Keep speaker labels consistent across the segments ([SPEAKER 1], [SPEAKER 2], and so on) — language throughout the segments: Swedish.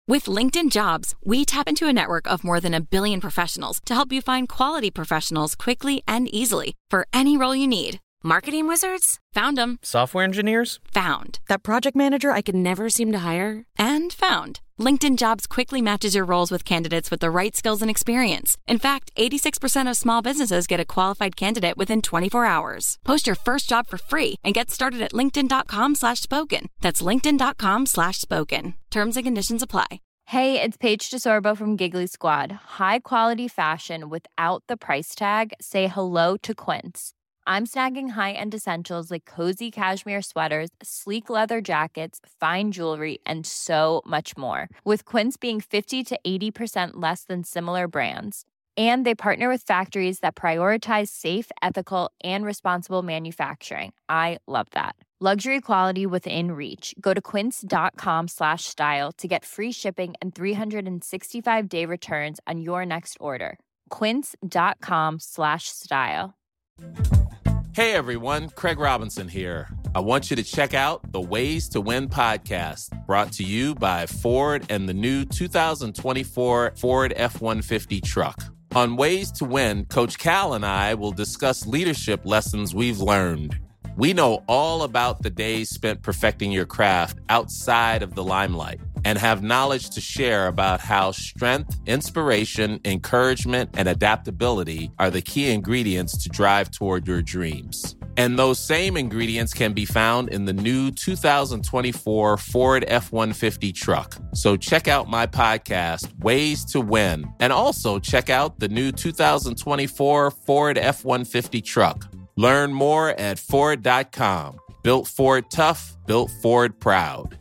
[SPEAKER 1] With LinkedIn Jobs, we tap into a network of more than 1 billion professionals to help you find quality professionals quickly and easily for any role you need. Marketing wizards? Found them.
[SPEAKER 2] Software engineers?
[SPEAKER 1] Found. That project manager I could never seem to hire? And found. LinkedIn Jobs quickly matches your roles with candidates with the right skills and experience. In fact, 86% of small businesses get a qualified candidate within 24 hours. Post your first job for free and get started at linkedin.com/spoken. That's linkedin.com/spoken. Terms and conditions apply.
[SPEAKER 3] Hey, it's Paige DeSorbo from Giggly Squad. High quality fashion without the price tag. Say hello to Quince. I'm snagging high-end essentials like cozy cashmere sweaters, sleek leather jackets, fine jewelry, and so much more. With Quince being 50 to 80% less than similar brands. And they partner with factories that prioritize safe, ethical, and responsible manufacturing. I love that. Luxury quality within reach. Go to quince.com/style to get free shipping and 365-day returns on your next order. Quince.com/style.
[SPEAKER 4] Hey everyone, Craig Robinson here. I want you to check out the Ways to Win podcast, brought to you by Ford and the new 2024 Ford F-150 truck. On Ways to Win, Coach Cal and I will discuss leadership lessons we've learned. We know all about the days spent perfecting your craft outside of the limelight and have knowledge to share about how strength, inspiration, encouragement, and adaptability are the key ingredients to drive toward your dreams. And those same ingredients can be found in the new 2024 Ford F-150 truck. So check out my podcast, Ways to Win, and also check out the new 2024 Ford F-150 truck. Learn more at Ford.com. Built Ford tough, built Ford proud.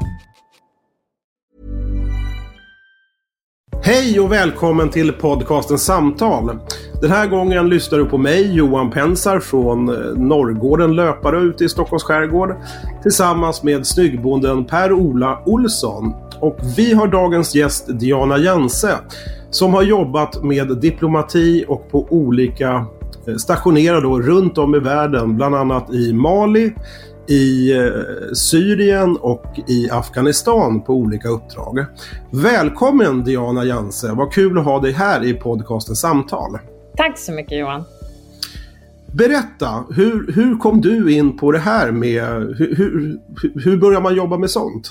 [SPEAKER 5] Hej och välkommen till podcasten Samtal. Den här gången lyssnar du på mig, Johan Pensar från Norrgården löpare ute i Stockholms skärgård, tillsammans med snyggbonden Per-Ola Olsson. Och vi har dagens gäst Diana Janse, som har jobbat med diplomati och på olika stationerad då runt om i världen, bland annat i Mali, i Syrien och i Afghanistan på olika uppdrag. Välkommen Diana Janse, vad kul att ha dig här i podcasten Samtal.
[SPEAKER 6] Tack så mycket Johan.
[SPEAKER 5] Berätta, hur kom du in på det här med, hur börjar man jobba med sånt?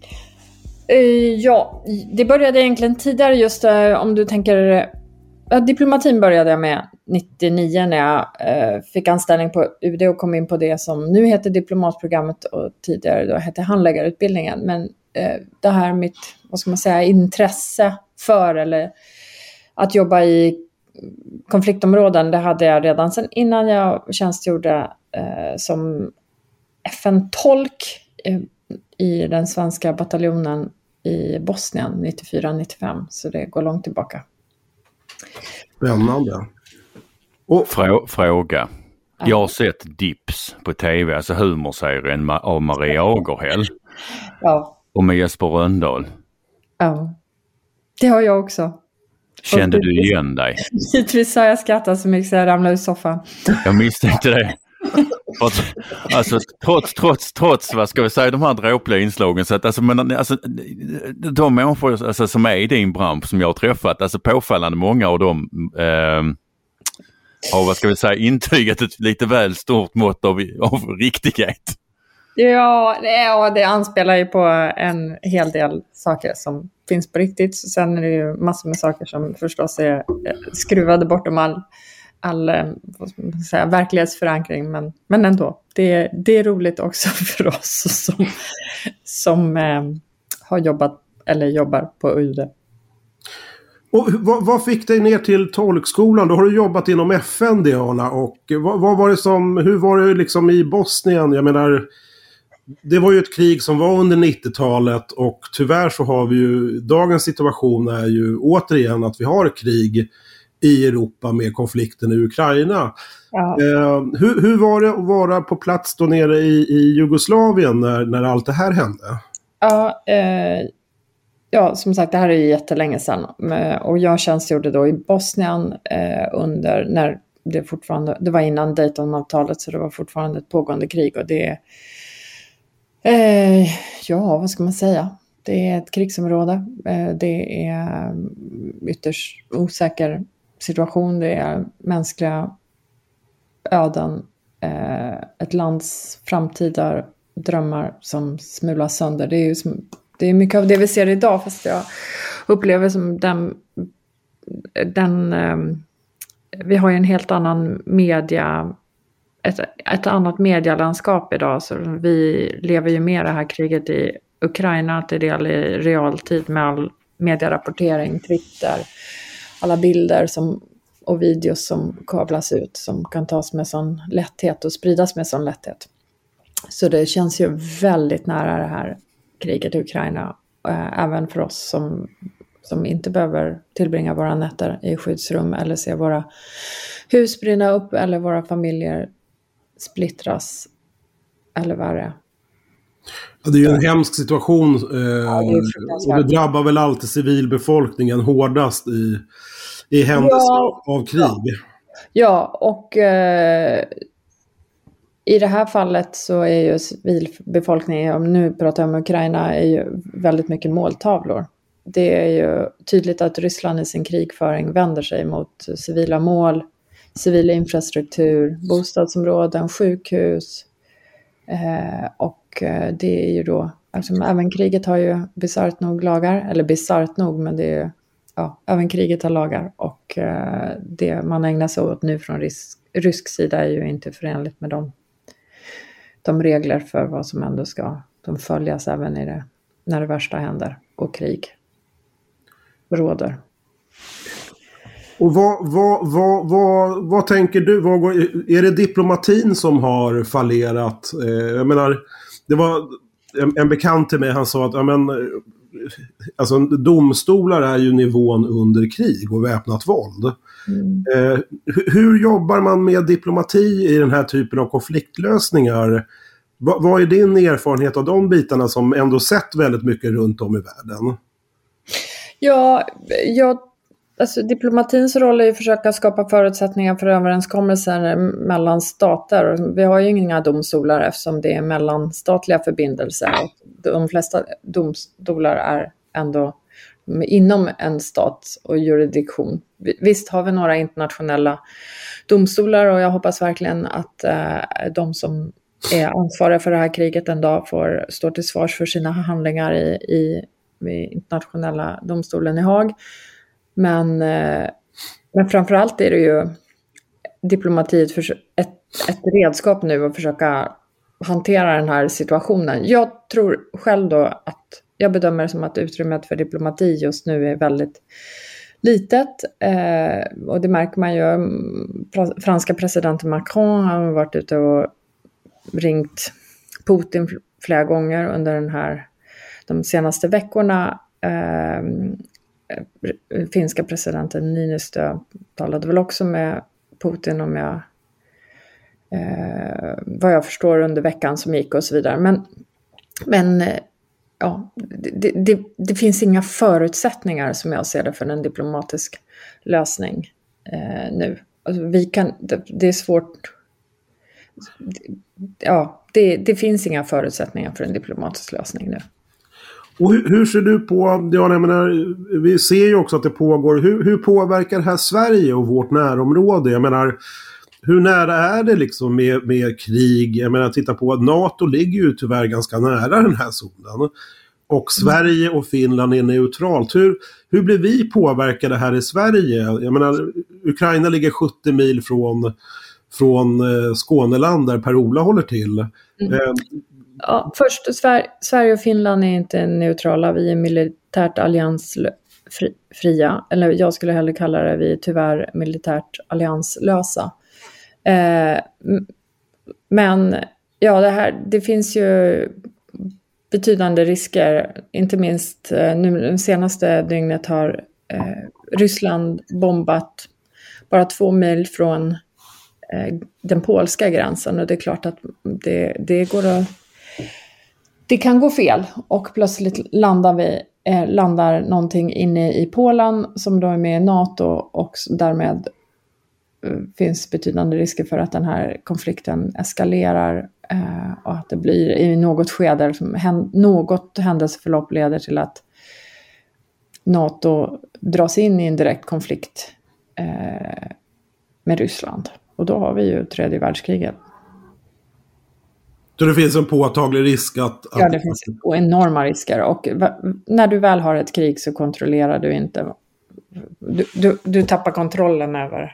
[SPEAKER 6] Ja, det började egentligen tidigare just om du tänker... Diplomatin började jag med 99 när jag fick anställning på UD och kom in på det som nu heter diplomatprogrammet och tidigare då hette handläggarutbildningen. Men det här mitt, vad ska man säga, intresse för eller att jobba i konfliktområden, det hade jag redan sedan innan jag tjänstgjorde som FN-tolk i den svenska bataljonen i Bosnien 94-95, så det går långt tillbaka.
[SPEAKER 5] Spännande.
[SPEAKER 7] Och fråga. Jag har sett Dips på tv, alltså humorserien av Maria Agerhäll.
[SPEAKER 6] Ja.
[SPEAKER 7] Och med Jesper Rönndahl.
[SPEAKER 6] Ja, det har jag också.
[SPEAKER 7] Kände du igen dig?
[SPEAKER 6] Givetvis har jag skrattat så mycket så jag ramlade ur soffan.
[SPEAKER 7] Jag misstänkte det. Alltså trots vad ska vi säga, de här dråpliga inslagen, så att alltså de människor alltså, som är i din bransch som jag har träffat, alltså påfallande många av dem har, vad ska vi säga, intygat ett lite väl stort mått av riktighet.
[SPEAKER 6] Ja, det anspelar ju på en hel del saker som finns på riktigt. Sen är det ju massor med saker som förstås är skruvade bortom all vad ska man säga, verklighetsförankring, men ändå, det är roligt också för oss som har jobbat eller jobbar på UD.
[SPEAKER 5] Och vad fick dig ner till tolkskolan? Då har du jobbat inom FN, Diana, och vad var det hur var det liksom i Bosnien? Jag menar, det var ju ett krig som var under 90-talet och tyvärr så har vi ju, dagens situation är ju återigen att vi har ett krig i Europa med konflikten i Ukraina. Ja. Hur var det att vara på plats då nere i Jugoslavien när allt det här hände?
[SPEAKER 6] Ja, som sagt, det här är ju jättelänge sedan. Och jag tjänstgjorde då i Bosnien under när det var innan Daytonavtalet, så det var fortfarande ett pågående krig. Och det, vad ska man säga? Det är ett krigsområde. Det är ytterst osäker situation. Det är mänskliga öden. Ett lands framtida drömmar som smulas sönder. Det är mycket av det vi ser idag, fast jag upplever som vi har ju en helt annan ett annat medielandskap idag, så vi lever ju med det här kriget i Ukraina till del i realtid med all medierapportering, Twitter, alla bilder och videos som kablas ut, som kan tas med sån lätthet och spridas med sån lätthet. Så det känns ju väldigt nära det här kriget i Ukraina, även för oss som inte behöver tillbringa våra nätter i skyddsrum eller se våra hus brinna upp eller våra familjer splittras eller värre.
[SPEAKER 5] Ja, det är ju en hemsk situation och det drabbar väl alltid civilbefolkningen hårdast i händelse av krig.
[SPEAKER 6] Ja, och i det här fallet så är ju civilbefolkningen, om nu pratar jag om Ukraina, är ju väldigt mycket måltavlor. Det är ju tydligt att Ryssland i sin krigföring vänder sig mot civila mål, civil infrastruktur, bostadsområden, sjukhus. Och det är ju då, alltså, även kriget har ju bisarrt nog lagar, eller bisarrt nog, men det är även kriget har lagar, och det man ägnar sig åt nu från rysk sida är ju inte förenligt med de regler för vad som ändå ska följas även när det värsta händer och krig råder.
[SPEAKER 5] Och vad tänker du? Är det diplomatin som har fallerat? Jag menar, det var en bekant till mig, han sa att alltså, domstolar är ju nivån under krig och väpnat våld. Hur jobbar man med diplomati i den här typen av konfliktlösningar? Vad är din erfarenhet av de bitarna som ändå sett väldigt mycket runt om i världen?
[SPEAKER 6] Ja, alltså diplomatins roll är att försöka skapa förutsättningar för överenskommelser mellan stater. Vi har ju inga domstolar eftersom det är mellanstatliga förbindelser. De flesta domstolar är ändå inom en stat och jurisdiktion. Visst har vi några internationella domstolar, och jag hoppas verkligen att de som är ansvariga för det här kriget en dag får stå till svars för sina handlingar i internationella domstolen i Haag. Men framförallt är det ju diplomatiet för ett redskap nu att försöka hantera den här situationen. Jag tror själv då att jag bedömer det som att utrymmet för diplomati just nu är väldigt litet. Och det märker man ju. Franska presidenten Macron har varit ute och ringt Putin flera gånger under de senaste veckorna. Finska presidenten Niinistö talade väl också med Putin om vad jag förstår under veckan som gick och så vidare. Men ja, det finns inga förutsättningar som jag ser det för en diplomatisk lösning nu. Alltså det är svårt. Ja, det finns inga förutsättningar för en diplomatisk lösning nu.
[SPEAKER 5] Och hur ser du på, jag menar, vi ser ju också att det pågår, hur påverkar det här Sverige och vårt närområde? Jag menar, hur nära är det liksom med krig? Jag menar, titta på att NATO ligger ju tyvärr ganska nära den här zonen. Och Sverige och Finland är neutralt. Hur blir vi påverkade här i Sverige? Jag menar, Ukraina ligger 70 mil från Skåneland där Per-Ola håller till.
[SPEAKER 6] Ja, först, Sverige och Finland är inte neutrala. Vi är militärt alliansfria. Eller jag skulle hellre kalla det, vi är tyvärr militärt allianslösa. Men ja, det finns ju betydande risker. Inte minst nu det senaste dygnet har Ryssland bombat bara 2 mil från den polska gränsen. Och det är klart att det kan gå fel, och plötsligt landar någonting inne i Polen som då är med i NATO, och därmed finns betydande risker för att den här konflikten eskalerar Och att det blir i något skede, något händelseförlopp leder till att NATO dras in i en direkt konflikt med Ryssland. Och då har vi ju tredje världskriget.
[SPEAKER 5] Så det finns en påtaglig risk att...
[SPEAKER 6] Ja, det finns enorma risker. Och när du väl har ett krig så kontrollerar du inte... Du tappar kontrollen över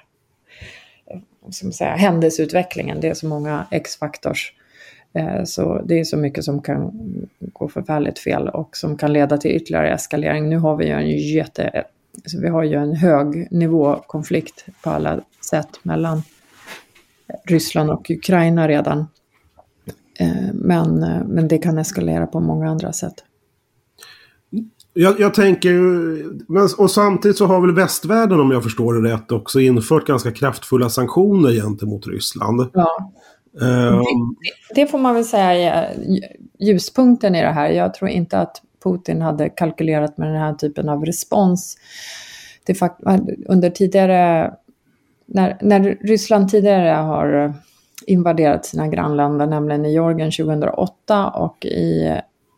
[SPEAKER 6] händelseutvecklingen. Det är så många X-faktors. Så det är så mycket som kan gå förfärligt fel och som kan leda till ytterligare eskalering. Nu har vi ju vi har ju en hög nivåkonflikt på alla sätt mellan Ryssland och Ukraina redan. Men det kan eskalera på många andra sätt.
[SPEAKER 5] Jag tänker, och samtidigt så har väl västvärlden, om jag förstår det rätt, också infört ganska kraftfulla sanktioner gentemot Ryssland.
[SPEAKER 6] Ja. Det får man väl säga är ljuspunkten i det här. Jag tror inte att Putin hade kalkylerat med den här typen av respons. Under tidigare, när Ryssland tidigare har invaderat sina grannländer, nämligen i Georgien 2008 och i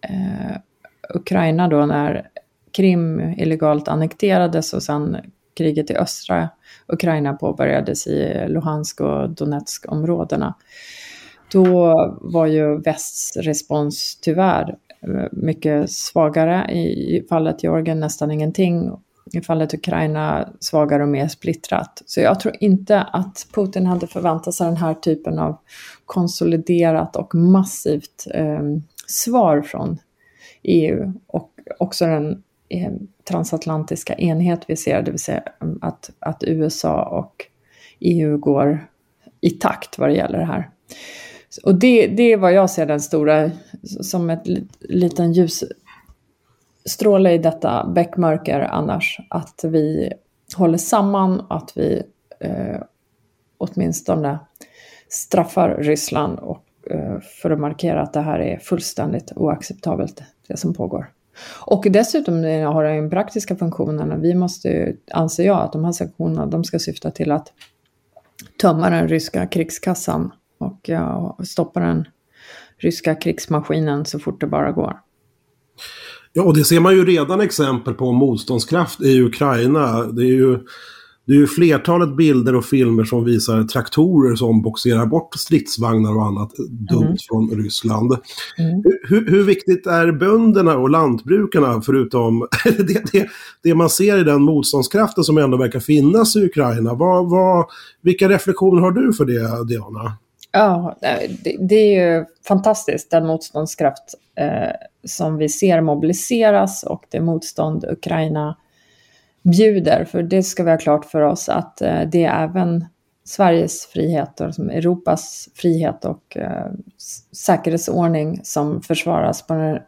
[SPEAKER 6] Ukraina då när Krim illegalt annekterades och sen kriget i östra Ukraina påbörjades i Luhansk och Donetsk-områdena. Då var ju västs respons tyvärr mycket svagare. I fallet Georgien nästan ingenting. I fallet Ukraina svagare och mer splittrat. Så jag tror inte att Putin hade förväntat sig den här typen av konsoliderat och massivt svar från EU. Och också den transatlantiska enhet vi ser, det vill säga att USA och EU går i takt vad det gäller det här. Och det är vad jag ser den stora, som ett liten ljusstråle i detta bäckmörker annars, att vi håller samman, att vi åtminstone straffar Ryssland och för att markera att det här är fullständigt oacceptabelt, det som pågår. Och dessutom har det en praktiska funktionen. Vi måste, anser jag, att de här sanktionerna, de ska syfta till att tömma den ryska krigskassan och stoppa den ryska krigsmaskinen så fort det bara går.
[SPEAKER 5] Ja, och det ser man ju redan exempel på motståndskraft i Ukraina. Det är ju flertalet bilder och filmer som visar traktorer som boxerar bort stridsvagnar och annat dumt från Ryssland. Hur viktigt är bönderna och lantbrukarna, förutom det man ser i den motståndskraften som ändå verkar finnas i Ukraina? Vilka reflektioner har du för det, Diana?
[SPEAKER 6] Ja, det är ju fantastiskt, den motståndskraft som vi ser mobiliseras och det motstånd Ukraina bjuder. För det ska vi ha klart för oss att det är även Sveriges frihet och som Europas frihet och säkerhetsordning som försvaras på den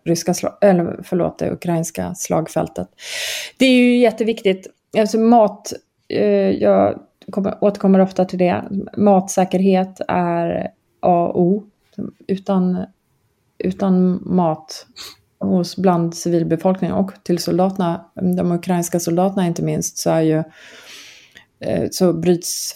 [SPEAKER 6] det ukrainska slagfältet. Det är ju jätteviktigt. Alltså jag återkommer ofta till det. Matsäkerhet är A och O. Utan mat bland civilbefolkningen och till soldaterna, de ukrainska soldaterna inte minst, så bryts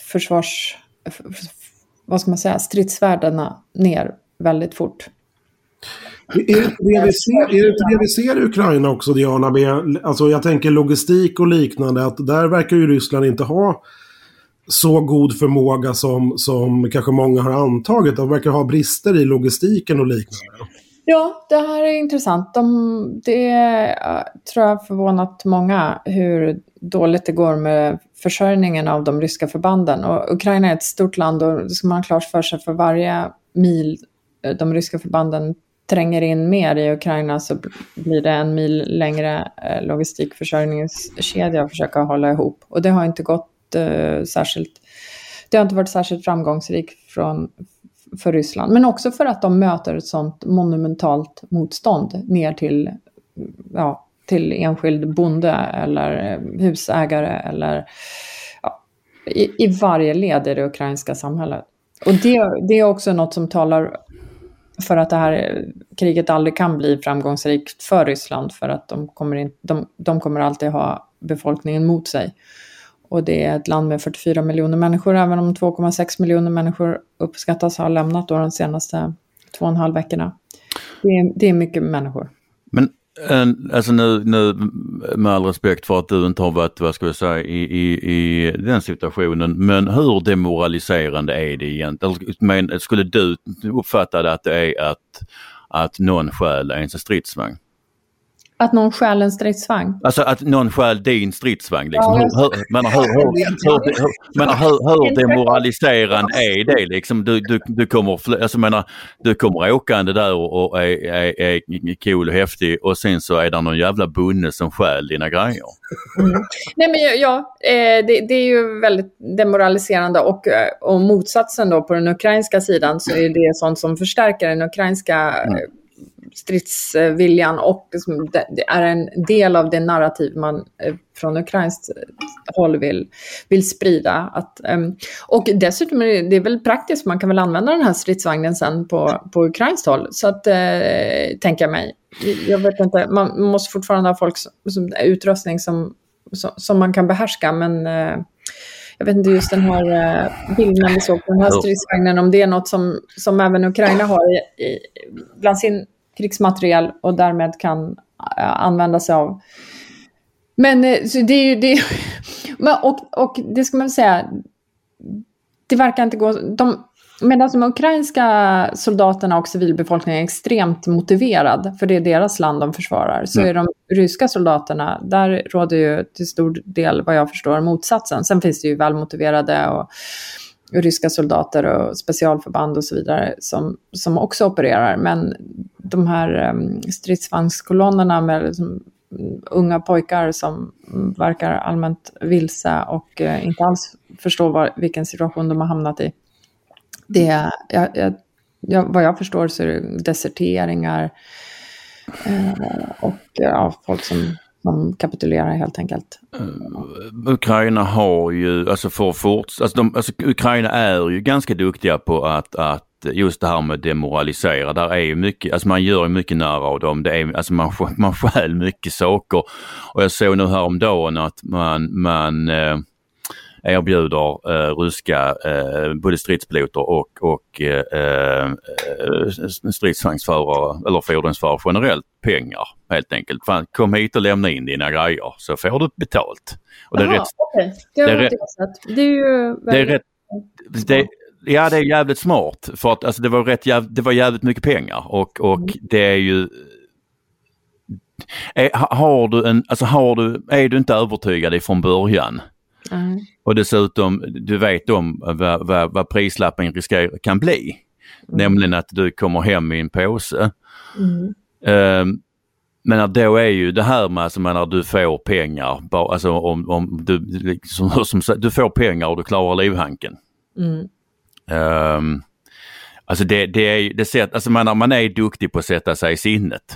[SPEAKER 6] stridsvärdena ner väldigt fort.
[SPEAKER 5] Är det vi ser i Ukraina också, Diana, alltså jag tänker logistik och liknande, att där verkar ju Ryssland inte ha så god förmåga som kanske många har antagit. De verkar ha brister i logistiken och liknande.
[SPEAKER 6] Ja, det här är intressant. Det tror jag förvånat många hur dåligt det går med försörjningen av de ryska förbanden. Och Ukraina är ett stort land och det ska man ha klart för sig, för varje mil de ryska förbanden tränger in mer i Ukraina så blir det en mil längre logistikförsörjningskedja att försöka hålla ihop. Och det har inte gått det har inte varit särskilt framgångsrikt för Ryssland. Men också för att de möter ett sånt monumentalt motstånd ner till enskild bonde eller husägare eller i varje led i det ukrainska samhället. Och det är också något som talar för att det här kriget aldrig kan bli framgångsrikt för Ryssland, för att de kommer alltid ha befolkningen mot sig. Och det är ett land med 44 miljoner människor, även om 2,6 miljoner människor uppskattas ha lämnat då de senaste 2,5 veckorna. Det är mycket människor.
[SPEAKER 7] Men alltså nu med all respekt för att du inte har varit, vad ska jag säga, i den situationen, men hur demoraliserande är det egentligen? Men skulle du uppfatta det att det är att någon stjäl ens stridsvagn?
[SPEAKER 6] Att någon stjäl en stridsvagn?
[SPEAKER 7] Alltså att någon stjäl din stridsvagn liksom. Hur demoraliserande är det liksom? Du kommer åkande där och är cool och häftig, och sen så är det någon jävla bonde som stjäl dina grejer.
[SPEAKER 6] Nej men det är ju väldigt demoraliserande, och motsatsen då på den ukrainska sidan så är det sånt som förstärker den ukrainska stridsviljan, och det är en del av det narrativ man från ukrainskt håll vill sprida. Och dessutom är det väl praktiskt, man kan väl använda den här stridsvagnen sen på ukrainskt håll. Så att tänker jag mig. Jag vet inte, man måste fortfarande ha utrustning som man kan behärska, men jag vet inte just den här bilden vi såg på den här stridsvagnen, om det är något som även Ukraina har bland sin krigsmateriel och därmed kan använda sig av. Men så det är ju och det ska man säga, det verkar inte gå. Medan de ukrainska soldaterna och civilbefolkningen är extremt motiverad, för det är deras land de försvarar, så är de ryska soldaterna, där råder ju till stor del, vad jag förstår, motsatsen. Sen finns det ju välmotiverade och ryska soldater och specialförband och så vidare som också opererar, men de här stridsvagnskolonnerna med liksom unga pojkar som verkar allmänt vilse och inte alls förstår vilken situation de har hamnat i. Vad jag förstår så är det deserteringar och folk som kapitulerar helt enkelt.
[SPEAKER 7] Ukraina har ju, Ukraina är ju ganska duktiga på att just det här med demoralisera, där är ju mycket, alltså man gör ju mycket nära av dem, det är, alltså man stjäl mycket saker, och jag såg nu häromdagen att man erbjuder ryska både stridspiloter och stridsvagnsförare eller fordonsförare generellt pengar, helt enkelt. Fan, kom hit och lämna in dina grejer så får du betalt. Och det är rätt. Okay. Det är jävligt smart, för att alltså, det var jävligt mycket pengar, och det är ju är du inte övertygad ifrån början. Och dessutom, du vet om vad prislappen kan bli. Nämligen att du kommer hem i en påse. Men då är ju det här med, alltså, när du får pengar, alltså om du du får pengar och du klarar livhanken. Alltså det sätt, alltså man är duktig på att sätta sig i sinnet.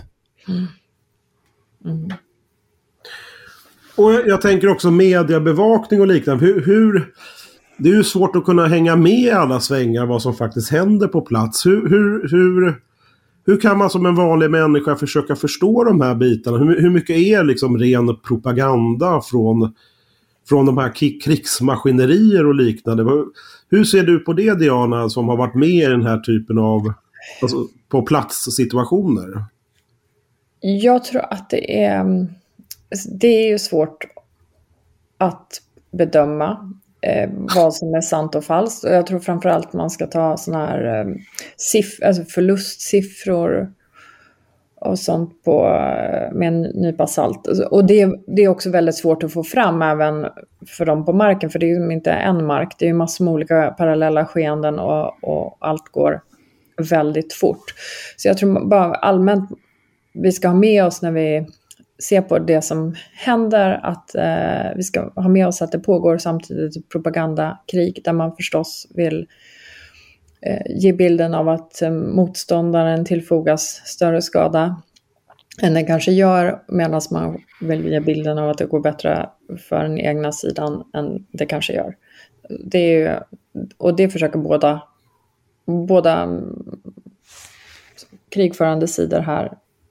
[SPEAKER 5] Och jag tänker också mediebevakning och liknande. Det är ju svårt att kunna hänga med i alla svängar vad som faktiskt händer på plats. Hur kan man som en vanlig människa försöka förstå de här bitarna? Hur mycket är liksom ren propaganda från de här krigsmaskinerier och liknande? Hur ser du på det, Diana, som har varit med i den här typen av på platssituationer?
[SPEAKER 6] Jag tror att det är ju svårt att bedöma vad som är sant och falskt. Och jag tror framförallt man ska ta såna här förlustsiffror och sånt med en nypa salt. Och det är också väldigt svårt att få fram även för dem på marken, för det är ju inte en mark, det är ju massor med olika parallella skeenden och allt går väldigt fort. Så jag tror bara allmänt vi ska ha med oss när vi ser på det som händer, att vi ska ha med oss att det pågår samtidigt ett propagandakrig där man förstås vill ge bilden av att motståndaren tillfogas större skada än den kanske gör, medan man vill ge bilden av att det går bättre för den egna sidan än det kanske gör. Och det försöker båda krigförande sidor här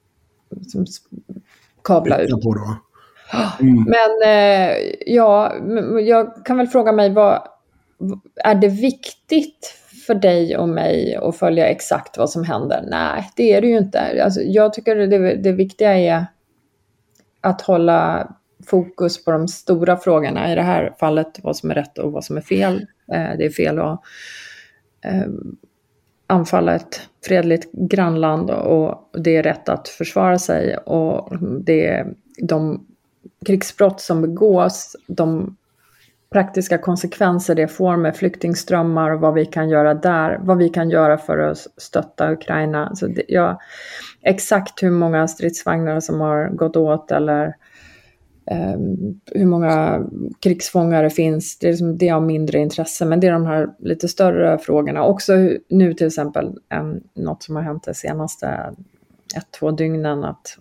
[SPEAKER 6] kabla ut. Men jag kan väl fråga mig, vad är det viktigt för dig och mig att följa exakt vad som händer. Nej, det är det ju inte. Alltså, jag tycker det viktiga är att hålla fokus på de stora frågorna. I det här fallet vad som är rätt och vad som är fel. Det är fel att anfalla ett fredligt grannland och det är rätt att försvara sig. Och det är de krigsbrott som begås, de praktiska konsekvenser det får med flyktingströmmar och vad vi kan göra där, vad vi kan göra för att stötta Ukraina. Så exakt hur många stridsvagnar som har gått åt eller hur många krigsfångar det finns, det är av mindre intresse, men det är de här lite större frågorna. Också nu till exempel något som har hänt de senaste 1-2 dygnen att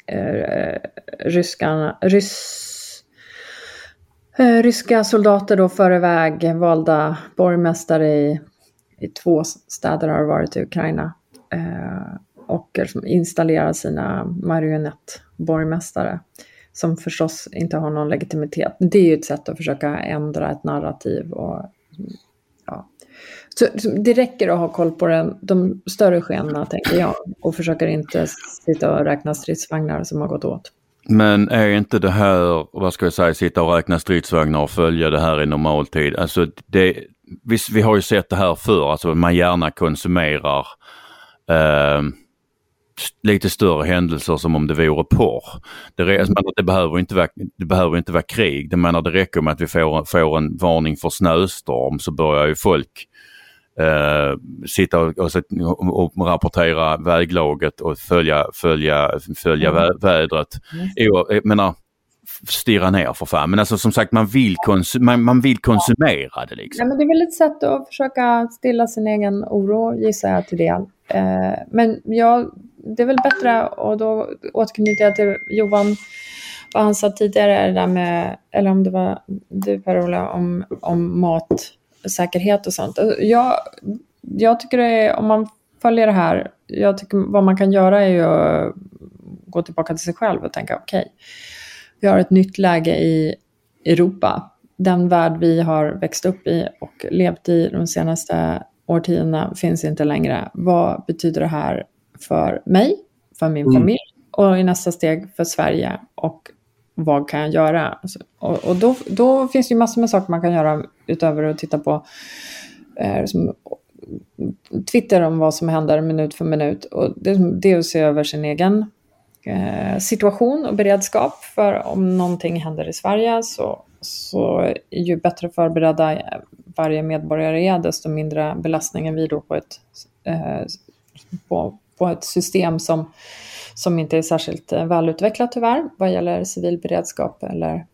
[SPEAKER 6] ryska soldater då för iväg valda borgmästare i 2 städer har varit i Ukraina och installerar sina marionettborgmästare som förstås inte har någon legitimitet. Det är ju ett sätt att försöka ändra ett narrativ och ja. Så det räcker att ha koll på de större skenorna, tänker jag, och försöker inte sitta och räkna stridsvagnar som har gått åt.
[SPEAKER 7] Men är inte det här, vad ska jag säga, sitta och räkna stridsvagnar och följa det här i normaltid? Alltså vi har ju sett det här förr, alltså man gärna konsumerar lite större händelser som om det vore porr. Det behöver inte vara krig. Det menar, det räcker med att vi får en varning för snöstorm så börjar ju folk sitta och rapportera väglaget och följa vädret. Jag menar, stirra ner för fan. Men alltså som sagt, man vill konsumera det liksom.
[SPEAKER 6] Ja, men det är väl ett sätt att försöka stilla sin egen oro, gissar jag till det. Men det är väl bättre, och då återknyter jag till Johan, vad han sa tidigare, det där med, eller om det var du, Per-Ola, om matsäkerhet och sånt. Jag tycker om man följer det här, jag tycker vad man kan göra är ju att gå tillbaka till sig själv och tänka okej, vi har ett nytt läge i Europa. Den värld vi har växt upp i och levt i de senaste årtiondena finns inte längre. Vad betyder det här för mig, för min familj och i nästa steg för Sverige, och vad kan jag göra? Och då finns det ju massor med saker man kan göra utöver att titta på Twitter om vad som händer minut för minut. Och det är att se över sin egen situation och beredskap, för om någonting händer i Sverige så är ju bättre förberedda varje medborgare är, desto mindre belastningen vi då på ett system som inte är särskilt välutvecklat tyvärr vad gäller civil beredskap eller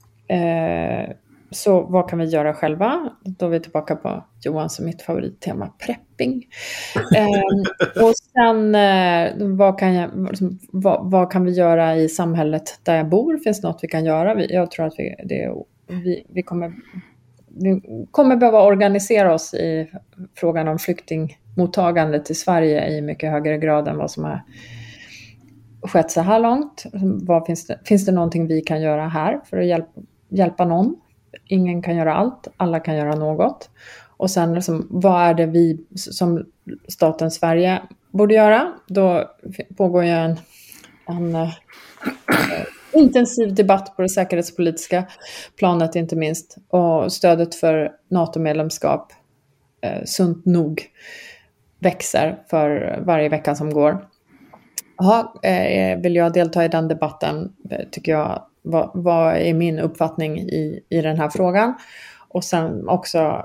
[SPEAKER 6] så vad kan vi göra själva? Då är vi tillbaka på Johans och mitt favorittema, prepping. Och sen vad kan vi göra i samhället där jag bor? Finns det något vi kan göra? Jag tror att vi kommer behöva organisera oss i frågan om flyktingmottagandet i Sverige i mycket högre grad än vad som har skett så här långt. Finns det någonting vi kan göra här för att hjälpa någon? Ingen kan göra allt, alla kan göra något. Och sen liksom, vad är det vi som staten Sverige borde göra? Då pågår ju en intensiv debatt på det säkerhetspolitiska planet inte minst. Och stödet för NATO-medlemskap sunt nog växer för varje vecka som går. Vill jag delta i den debatten, tycker jag, vad är min uppfattning i den här frågan? Och sen också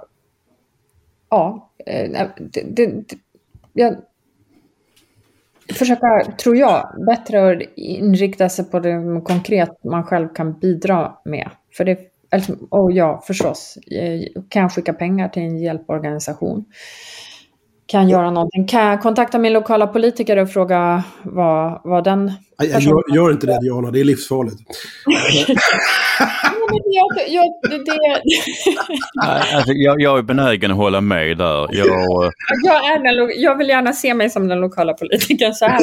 [SPEAKER 6] jag försöka, tror jag, bättre att inrikta sig på det konkret man själv kan bidra med. För det, förstås, kan jag skicka pengar till en hjälporganisation? Kan göra någonting? Kan jag kontakta min lokala politiker och fråga vad den...
[SPEAKER 5] Jag gör inte det, Diana. Det är livsfarligt.
[SPEAKER 7] Jag är benägen att hålla med där.
[SPEAKER 6] Jag vill gärna se mig som den lokala politikern. Så här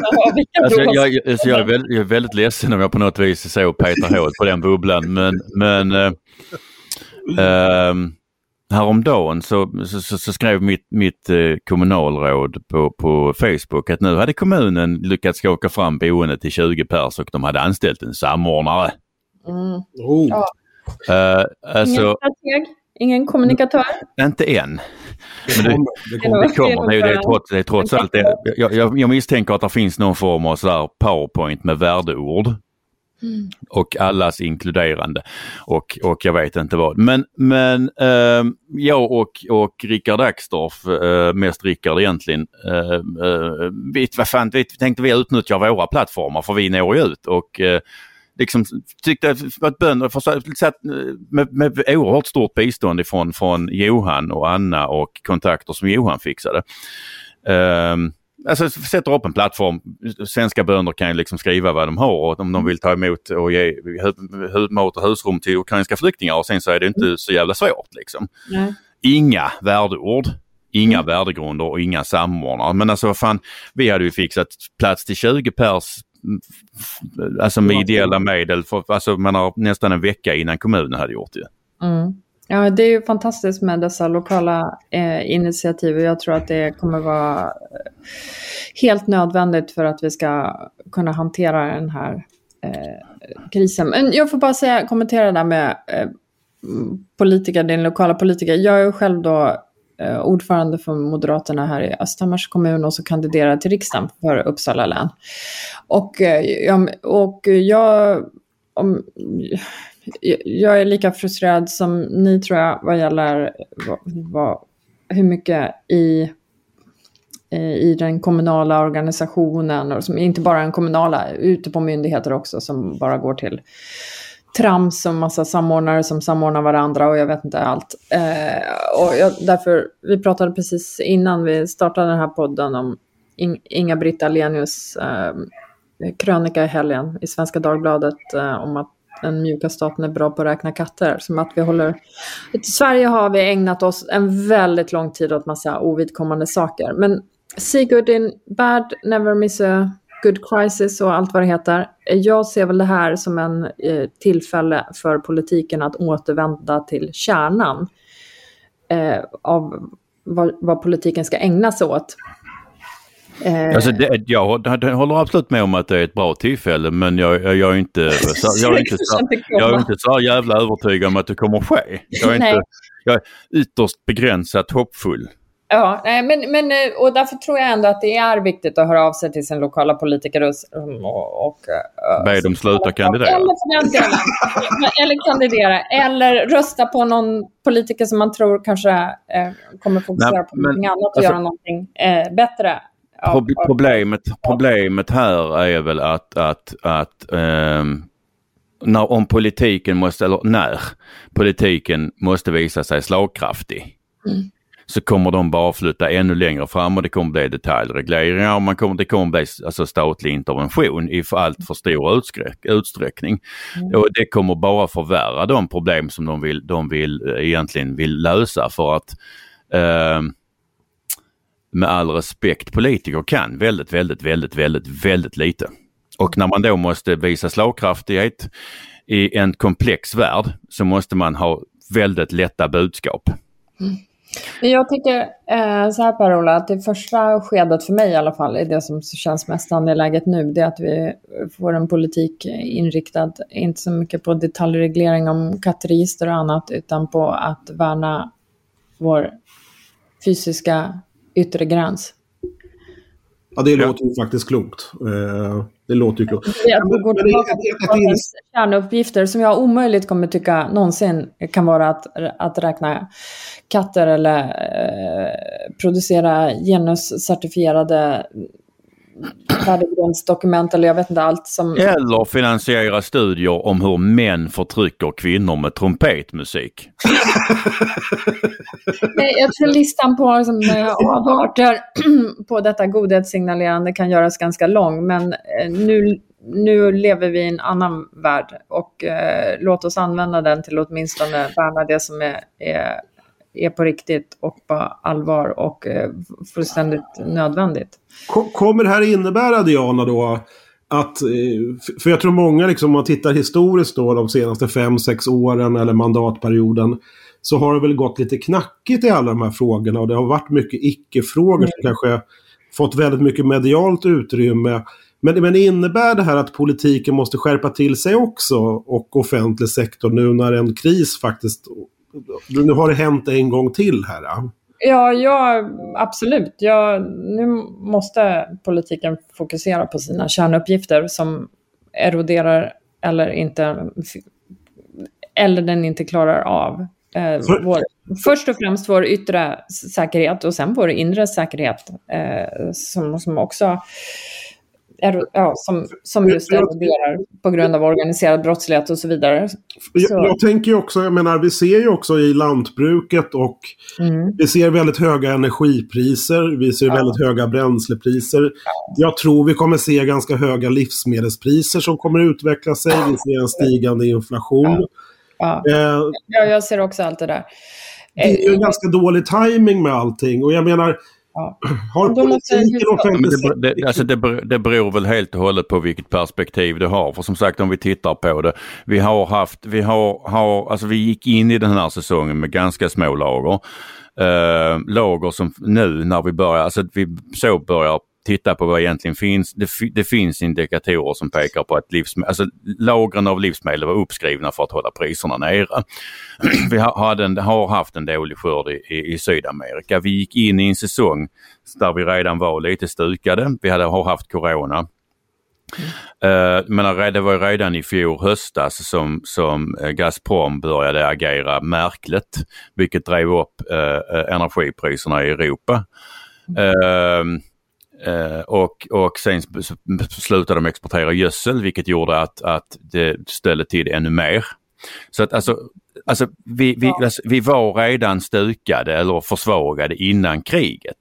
[SPEAKER 7] jag är väldigt ledsen om jag på något vis så petar hål på den bubblan. Men häromdagen så skrev mitt kommunalråd på Facebook att nu hade kommunen lyckats skaka fram boende till 20 pers och de hade anställt en samordnare.
[SPEAKER 6] Ja. Ingen strateg? Ingen kommunikatör?
[SPEAKER 7] Inte än. Men det kommer. Det är trots allt det. Jag misstänker att det finns någon form av sådär PowerPoint med värdeord. Och allas inkluderande och jag vet inte vad. Men jag och Rickard Axdorff, mest Rickard egentligen, vi tänkte vi utnyttjar våra plattformar för vi når ju ut och liksom tyckte att bönder med oerhört stort bistånd från Johan och Anna och kontakter som Johan fixade. Alltså sätter upp en plattform. Svenska bönder kan ju liksom skriva vad de har och om de vill ta emot och ge mat och husrum till ukrainska flyktingar och sen så är det inte så jävla svårt liksom. Nej. Inga värdeord, inga värdegrunder och inga samordnare. Men alltså vad fan, vi hade ju fixat plats till 20 pers alltså med ideella medel för, alltså man har nästan en vecka innan kommunen hade gjort det.
[SPEAKER 6] Ja, det är ju fantastiskt med dessa lokala initiativ. Jag tror att det kommer vara helt nödvändigt för att vi ska kunna hantera den här krisen. Men jag får bara kommentera där med politiker, den lokala politiker. Jag är ju själv då ordförande för Moderaterna här i Östhammars kommun och så kandiderar till riksdagen för Uppsala län. Jag är lika frustrerad som ni tror jag vad gäller hur mycket i den kommunala organisationen och som inte bara den kommunala, ute på myndigheter också som bara går till trams och massa samordnare som samordnar varandra och jag vet inte allt. Därför, vi pratade precis innan vi startade den här podden om Inga-Britt Ahlenius krönika i helgen i Svenska Dagbladet om att den mjuka staten är bra på att räkna katter. Som att i Sverige har vi ägnat oss en väldigt lång tid åt massa ovidkommande saker. Men see good in bad, never miss a good crisis och allt vad det heter. Jag ser väl det här som en tillfälle för politiken att återvända till kärnan av vad politiken ska ägna sig åt.
[SPEAKER 7] Alltså jag håller absolut med om att det är ett bra tillfälle, men jag är inte så jävla övertygad om att det kommer att ske. Jag är ytterst begränsat hoppfull.
[SPEAKER 6] Ja, men och därför tror jag ändå att det är viktigt att höra av sig till sin lokala politiker och
[SPEAKER 7] be dem sluta kandidera.
[SPEAKER 6] Eller kandidera. Eller rösta på någon politiker som man tror kanske kommer fokusera på någonting annat och göra någonting bättre.
[SPEAKER 7] Problemet här är väl att när politiken måste visa sig slagkraftig så kommer de bara flytta ännu längre fram och det kommer bli detaljregleringar och det kommer bli alltså statlig intervention i allt för stor utsträckning. Och det kommer bara förvärra de problem som de egentligen vill lösa för att med all respekt, politiker kan väldigt, väldigt, väldigt, väldigt, väldigt lite. Och när man då måste visa slagkraftighet i en komplex värld så måste man ha väldigt lätta budskap.
[SPEAKER 6] Jag tycker så här, Per-Ola, att det första skedet för mig i alla fall är det som känns mest angeläget nu. Det är att vi får en politik inriktad inte så mycket på detaljreglering om kattregister och annat utan på att värna vår fysiska yttre gräns.
[SPEAKER 5] Ja, det låter ju faktiskt klokt. Det låter ju klokt.
[SPEAKER 6] Det går tillbaka till kärnuppgifter som jag omöjligt kommer tycka någonsin kan vara att räkna katter eller producera genuscertifierade värdegrundsdokument eller jag vet inte allt som...
[SPEAKER 7] Eller finansiera studier om hur män förtrycker kvinnor med trumpetmusik.
[SPEAKER 6] Jag tror listan på avarter på detta godhetssignalerande kan göras ganska lång, men nu lever vi i en annan värld och låt oss använda den till åtminstone värna det som är på riktigt och på allvar och fullständigt nödvändigt.
[SPEAKER 5] Kommer det här innebära, Diana, då för jag tror många liksom, om man tittar historiskt då de senaste 5-6 åren eller mandatperioden, så har det väl gått lite knackigt i alla de här frågorna och det har varit mycket icke-frågor som kanske fått väldigt mycket medialt utrymme. Men innebär det här att politiken måste skärpa till sig också och offentlig sektor nu när en kris faktiskt, nu har det hänt en gång till här?
[SPEAKER 6] Ja, absolut. Nu måste politiken fokusera på sina kärnuppgifter som eroderar eller den inte klarar av. Först och främst vår yttre säkerhet och sen vår inre säkerhet som också som just eroderar på grund av organiserad brottslighet och så vidare.
[SPEAKER 5] Jag tänker ju också, jag menar, vi ser ju också i lantbruket och vi ser väldigt höga energipriser, vi ser väldigt höga bränslepriser. Jag tror vi kommer se ganska höga livsmedelspriser som kommer utveckla sig, vi ser en stigande inflation.
[SPEAKER 6] Ja, jag ser också allt det där.
[SPEAKER 5] Det är ju en ganska dålig timing med allting och jag menar har politiken
[SPEAKER 7] det beror väl helt och hållet på vilket perspektiv det har. För som sagt, om vi tittar på det, vi gick in i den här säsongen med ganska små lager. Lager som nu när vi börjar titta på vad egentligen finns. Det finns indikatorer som pekar på att lagren av livsmedel var uppskrivna för att hålla priserna nere. Vi har haft en dålig skörd i Sydamerika. Vi gick in i en säsong där vi redan var lite stukade. Vi har haft corona. Men det var redan i fjol höstas som Gazprom började agera märkligt, vilket drev upp energipriserna i Europa. Och sen slutade de exportera gödsel, vilket gjorde att det ställde till ännu mer. Så att vi var redan stukade eller försvagade innan kriget.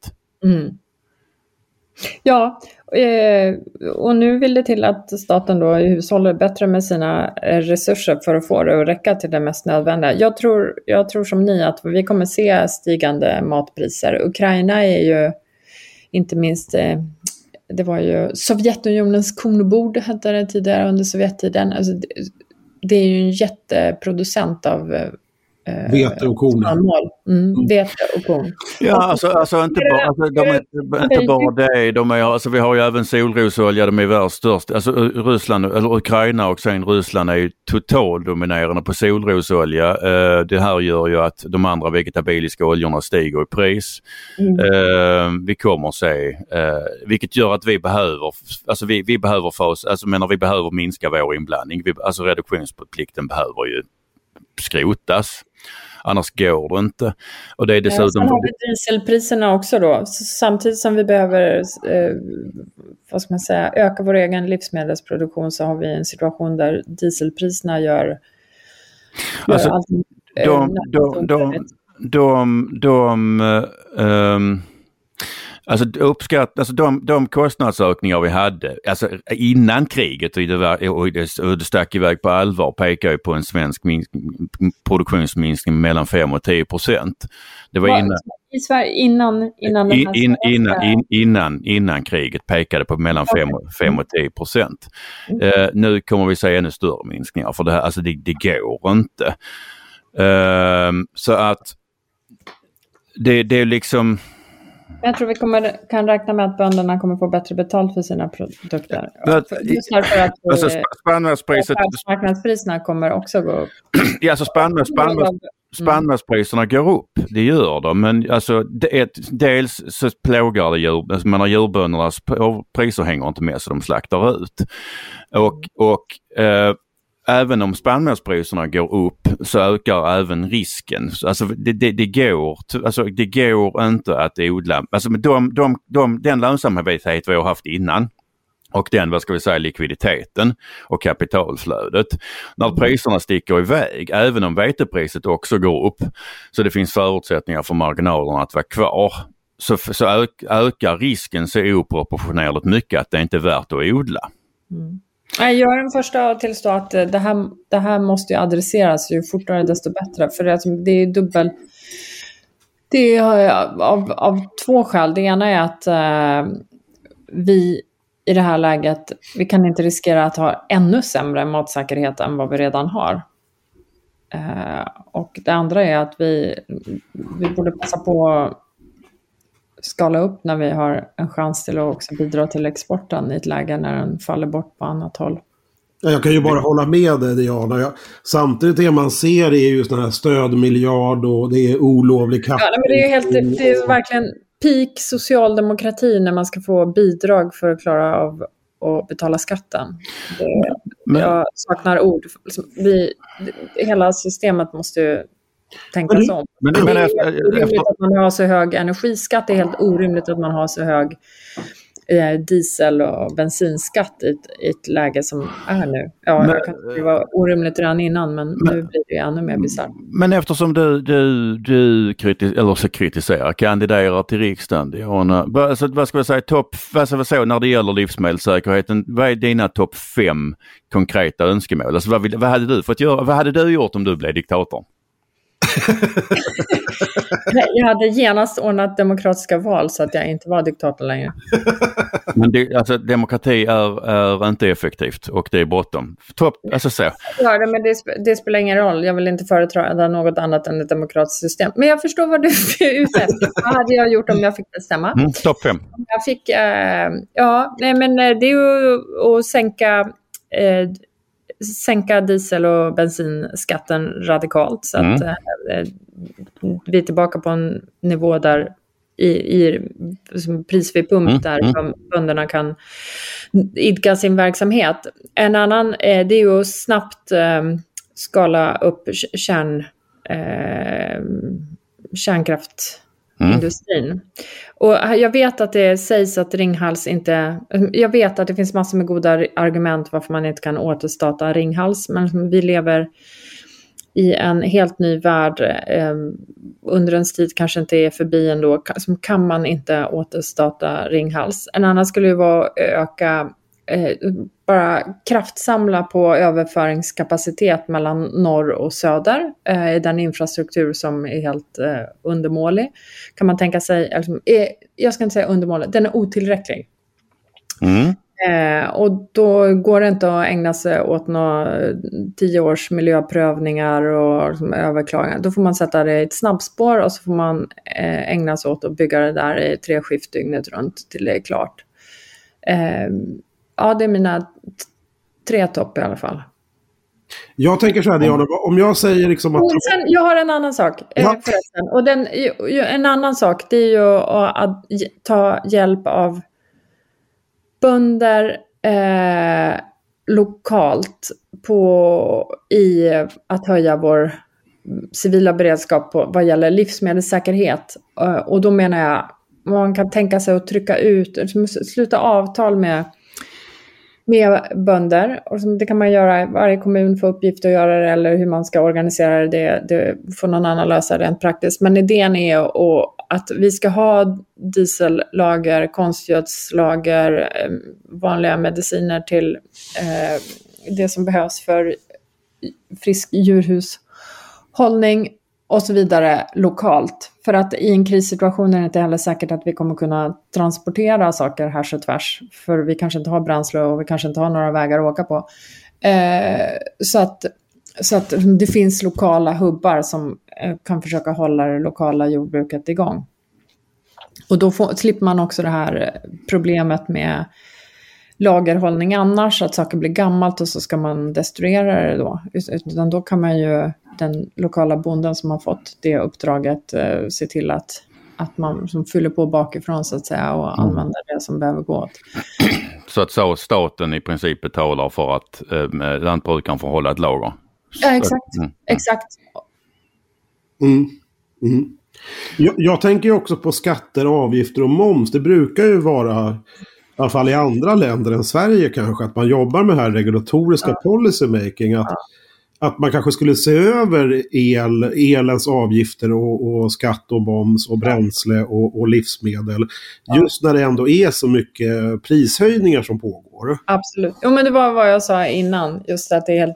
[SPEAKER 6] Ja, och nu vill det till att staten då hushåller bättre med sina resurser för att få det att räcka till det mest nödvändiga. Jag tror som ni att vi kommer se stigande matpriser. Ukraina är ju inte minst, det var ju Sovjetunionens kornbord hette det tidigare under Sovjettiden. Alltså det är ju en jätteproducent av
[SPEAKER 5] vete och korn.
[SPEAKER 6] Vete och korn.
[SPEAKER 7] Ja, alltså inte bara det. Vi har ju även solrosolja, de är världsstörst. Alltså Ryssland eller Ukraina och sen Ryssland är ju totaldominerande på solrosolja. Det här gör ju att de andra vegetabiliska oljorna stiger i pris. Vi kommer se, vilket gör att vi behöver minska vår inblandning. Reduktionsplikten behöver ju skrotas. Annars går det inte. Och det är dessutom... Sen
[SPEAKER 6] har vi dieselpriserna också då. Samtidigt som vi behöver öka vår egen livsmedelsproduktion, så har vi en situation där dieselpriserna gör de kostnadsökningar vi hade innan kriget och det stack iväg på allvar pekar ju på en svensk produktionsminskning mellan 5-10%. Det var i Sverige
[SPEAKER 7] innan kriget pekade på mellan 5-10%. Nu kommer vi se ännu större minskningar för det här, det går inte. Så att det är liksom...
[SPEAKER 6] Jag tror vi kan räkna med att bönderna kommer få bättre betalt för sina produkter. Just därför att marknadspriserna kommer också gå upp.
[SPEAKER 7] Ja, spannmålspriserna går upp, det gör de. Men dels så plågar det djurböndernas priser hänger inte med så de slaktar ut. Och även om spannmålspriserna går upp så ökar även risken. Det går inte att odla. Den lönsamhet vi har haft innan och den, likviditeten och kapitalflödet. När priserna sticker iväg, även om vetepriset också går upp, så det finns förutsättningar för marginalerna att vara kvar, så ökar risken så oproportionerligt mycket att det inte är värt att odla.
[SPEAKER 6] Jag är den första att tillstå att det här måste ju adresseras ju fortare desto bättre. För det är dubbel. Det är av två skäl. Det ena är att vi i det här läget, vi kan inte riskera att ha ännu sämre matsäkerhet än vad vi redan har. Och det andra är att vi borde passa på att skala upp när vi har en chans till att också bidra till exporten i ett läge när den faller bort på annat håll.
[SPEAKER 5] Jag kan ju bara hålla med dig, Diana. Samtidigt det man ser är ju sådana här stödmiljard och det är olovlig kaffe.
[SPEAKER 6] Ja, men det är verkligen peak socialdemokrati när man ska få bidrag för att klara av att betala skatten. Jag saknar ord. Hela systemet måste ju tänkas om. Det är orimligt att man har så hög energiskatt. Det är helt orimligt att man har så hög diesel- och bensinskatt i ett läge som är nu. Ja, jag kan tycka det var orimligt redan innan, men nu blir det ännu mer bisarrt.
[SPEAKER 7] Men eftersom du kritiserar, kandiderar till riksdagen, Diana, vad ska jag säga, när det gäller livsmedelssäkerheten, vad är dina topp 5 konkreta önskemål? Alltså, vad hade du fått göra? Vad hade du gjort om du blev diktator?
[SPEAKER 6] Jag hade genast ordnat demokratiska val så att jag inte var diktator längre.
[SPEAKER 7] Men demokrati är inte effektivt och det är bråttom.
[SPEAKER 6] Ja, men det spelar ingen roll. Jag vill inte företräda något annat än ett demokratiskt system. Men jag förstår vad du är ute efter. Vad hade jag gjort om jag fick bestämma?
[SPEAKER 7] Topp 5.
[SPEAKER 6] Jag fick, det är ju att sänka diesel- och bensinskatten radikalt så att vi är tillbaka på en nivå där i pris vid pump där bönderna kan idka sin verksamhet. En annan det är ju snabbt skala upp kärnkraftindustrin. Och jag vet att det sägs att Ringhals inte... Jag vet att det finns massor med goda argument varför man inte kan återstarta Ringhals. Men vi lever i en helt ny värld. Under en tid kanske inte är förbi ändå. Kan man inte återstarta Ringhals. En annan skulle ju vara att öka... bara kraftsamla på överföringskapacitet mellan norr och söder i den infrastruktur som är helt undermålig. Kan man tänka sig, jag ska inte säga undermålig, den är otillräcklig. Och då går det inte att ägna sig åt några 10 års miljöprövningar och överklaganden. Då får man sätta det i ett snabbspår och så får man ägna sig åt att bygga det där i 3 skift dygnet runt till det är klart. Ja, det är mina 3 topp i alla fall.
[SPEAKER 5] Jag tänker så här, Diana, om jag säger liksom att...
[SPEAKER 6] Sen, jag har en annan sak förresten. Och en annan sak, det är ju att ta hjälp av bönder lokalt i att höja vår civila beredskap vad gäller livsmedelssäkerhet. Och då menar jag, man kan tänka sig att trycka ut, sluta avtal med bönder. Och det kan man göra, varje kommun får uppgift att göra det, eller hur man ska organisera det får någon annan lösa rent praktiskt. Men idén är att vi ska ha diesellager, konstgödslager, vanliga mediciner till det som behövs för frisk djurhushållning och så vidare lokalt. För att i en krissituation är det inte heller säkert att vi kommer kunna transportera saker här så tvärs. För vi kanske inte har bränsle och vi kanske inte har några vägar att åka på. Så att det finns lokala hubbar som kan försöka hålla det lokala jordbruket igång. Och då slipper man också det här problemet med lagerhållning annars, att saker blir gammalt och så ska man destruera det då. Utan då kan man ju, den lokala bonden som har fått det uppdraget, se till att man som fyller på bakifrån så att säga och använder det som behöver gå åt.
[SPEAKER 7] Så att staten i princip betalar för att lantbrukaren får hålla ett lager?
[SPEAKER 6] Ja, exakt. Exakt.
[SPEAKER 5] Jag tänker ju också på skatter, avgifter och moms. Det brukar ju vara, i alla fall i andra länder än Sverige kanske, att man jobbar med här regulatoriska policymaking. Att man kanske skulle se över elens avgifter och skatt och moms och bränsle och livsmedel. Just när det ändå är så mycket prishöjningar som pågår.
[SPEAKER 6] Absolut. Jo, men det var vad jag sa innan. Just att det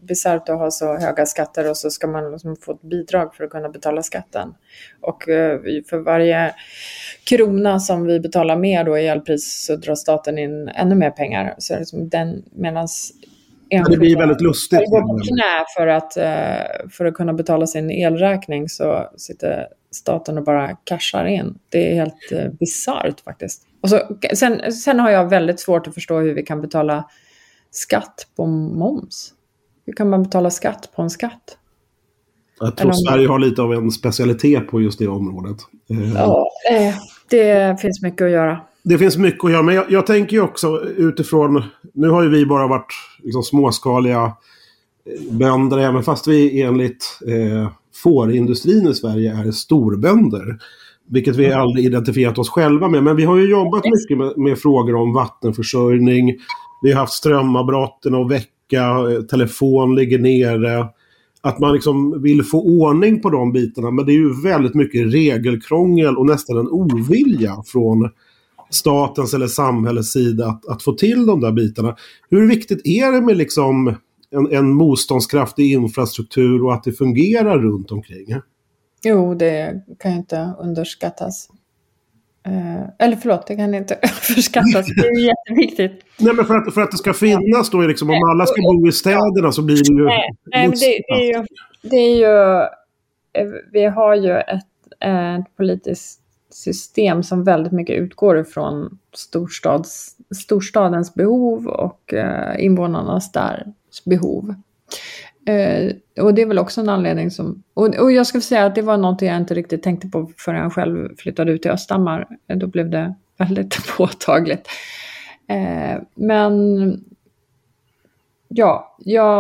[SPEAKER 6] bisarrt att ha så höga skatter och så ska man liksom få ett bidrag för att kunna betala skatten. Och för varje krona som vi betalar mer då i elpris så drar staten in ännu mer pengar. Så är det som den, medans
[SPEAKER 5] det blir väldigt lustigt.
[SPEAKER 6] Går på knä för att kunna betala sin elräkning så sitter staten och bara cashar in. Det är helt bisarrt faktiskt. Och så, sen har jag väldigt svårt att förstå hur vi kan betala skatt på moms. Hur kan man betala skatt på en skatt?
[SPEAKER 5] Jag tror Sverige har lite av en specialitet på just det området.
[SPEAKER 6] Ja, det finns mycket att göra.
[SPEAKER 5] Det finns mycket att göra, men jag tänker ju också utifrån, nu har ju vi bara varit liksom småskaliga bönder, även fast vi enligt fårindustrin i Sverige är storbönder, vilket vi aldrig identifierat oss själva med. Men vi har ju jobbat mycket med frågor om vattenförsörjning, vi har haft strömavbrott och vecka, telefon ligger nere, att man liksom vill få ordning på de bitarna, men det är ju väldigt mycket regelkrångel och nästan en ovilja från statens eller samhällets sida att få till de där bitarna. Hur viktigt är det med liksom en motståndskraftig infrastruktur och att det fungerar runt omkring?
[SPEAKER 6] Jo, det kan inte underskattas. Eller förlåt, det kan inte överskattas. Det är jätteviktigt.
[SPEAKER 5] Nej, men för att det ska finnas då, liksom, om alla ska bo i städerna så blir det ju...
[SPEAKER 6] Nej, men det är ju... Vi har ju ett politiskt system som väldigt mycket utgår ifrån storstadens behov och invånarnas behov. Och det är väl också en anledning som... Och jag ska säga att det var något jag inte riktigt tänkte på förrän jag själv flyttade ut till Östhammar. Då blev det väldigt påtagligt. Men ja,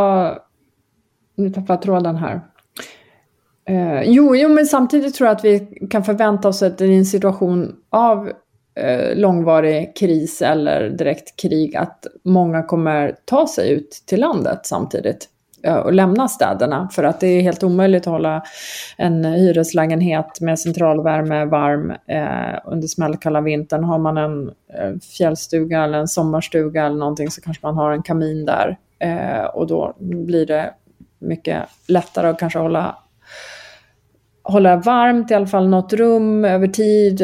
[SPEAKER 6] nu tappar jag tråden här. Jo, men samtidigt tror jag att vi kan förvänta oss att i en situation av långvarig kris eller direkt krig att många kommer ta sig ut till landet samtidigt och lämna städerna, för att det är helt omöjligt att hålla en hyreslägenhet med centralvärme varm under smällkalla vintern. Har man en fjällstuga eller en sommarstuga eller någonting så kanske man har en kamin där och då blir det mycket lättare att kanske hålla varmt i alla fall något rum över tid,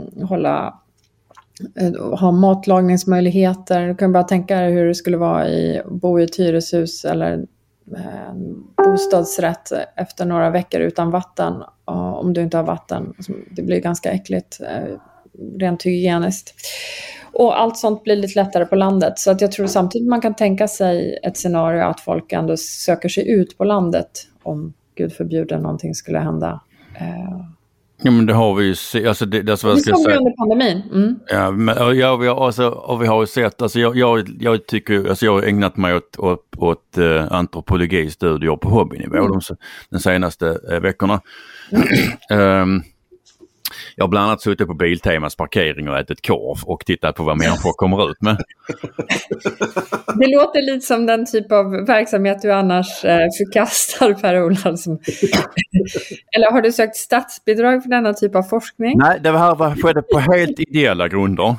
[SPEAKER 6] ha matlagningsmöjligheter. Du kan bara tänka dig hur det skulle vara bo i ett hyreshus eller en bostadsrätt efter några veckor utan vatten. Om du inte har vatten, det blir ganska äckligt rent hygieniskt. Och allt sånt blir lite lättare på landet. Så att jag tror samtidigt man kan tänka sig ett scenario att folk ändå söker sig ut på landet om Gud förbjuder någonting skulle hända.
[SPEAKER 7] Ja, men det har vi ju alltså det såg vi
[SPEAKER 6] under pandemin. Mm.
[SPEAKER 7] Ja, men vi har ju sett, alltså jag tycker, alltså jag har ägnat mig åt antropologistudier på hobbynivå de senaste veckorna. Jag har bland annat suttit på Biltemas parkering och ätit korv och tittat på vad människor kommer ut med.
[SPEAKER 6] Det låter lite som den typ av verksamhet du annars förkastar, Per-Ola. Eller har du sökt statsbidrag för denna typ av forskning?
[SPEAKER 7] Nej, det här skedde på helt ideella grunder.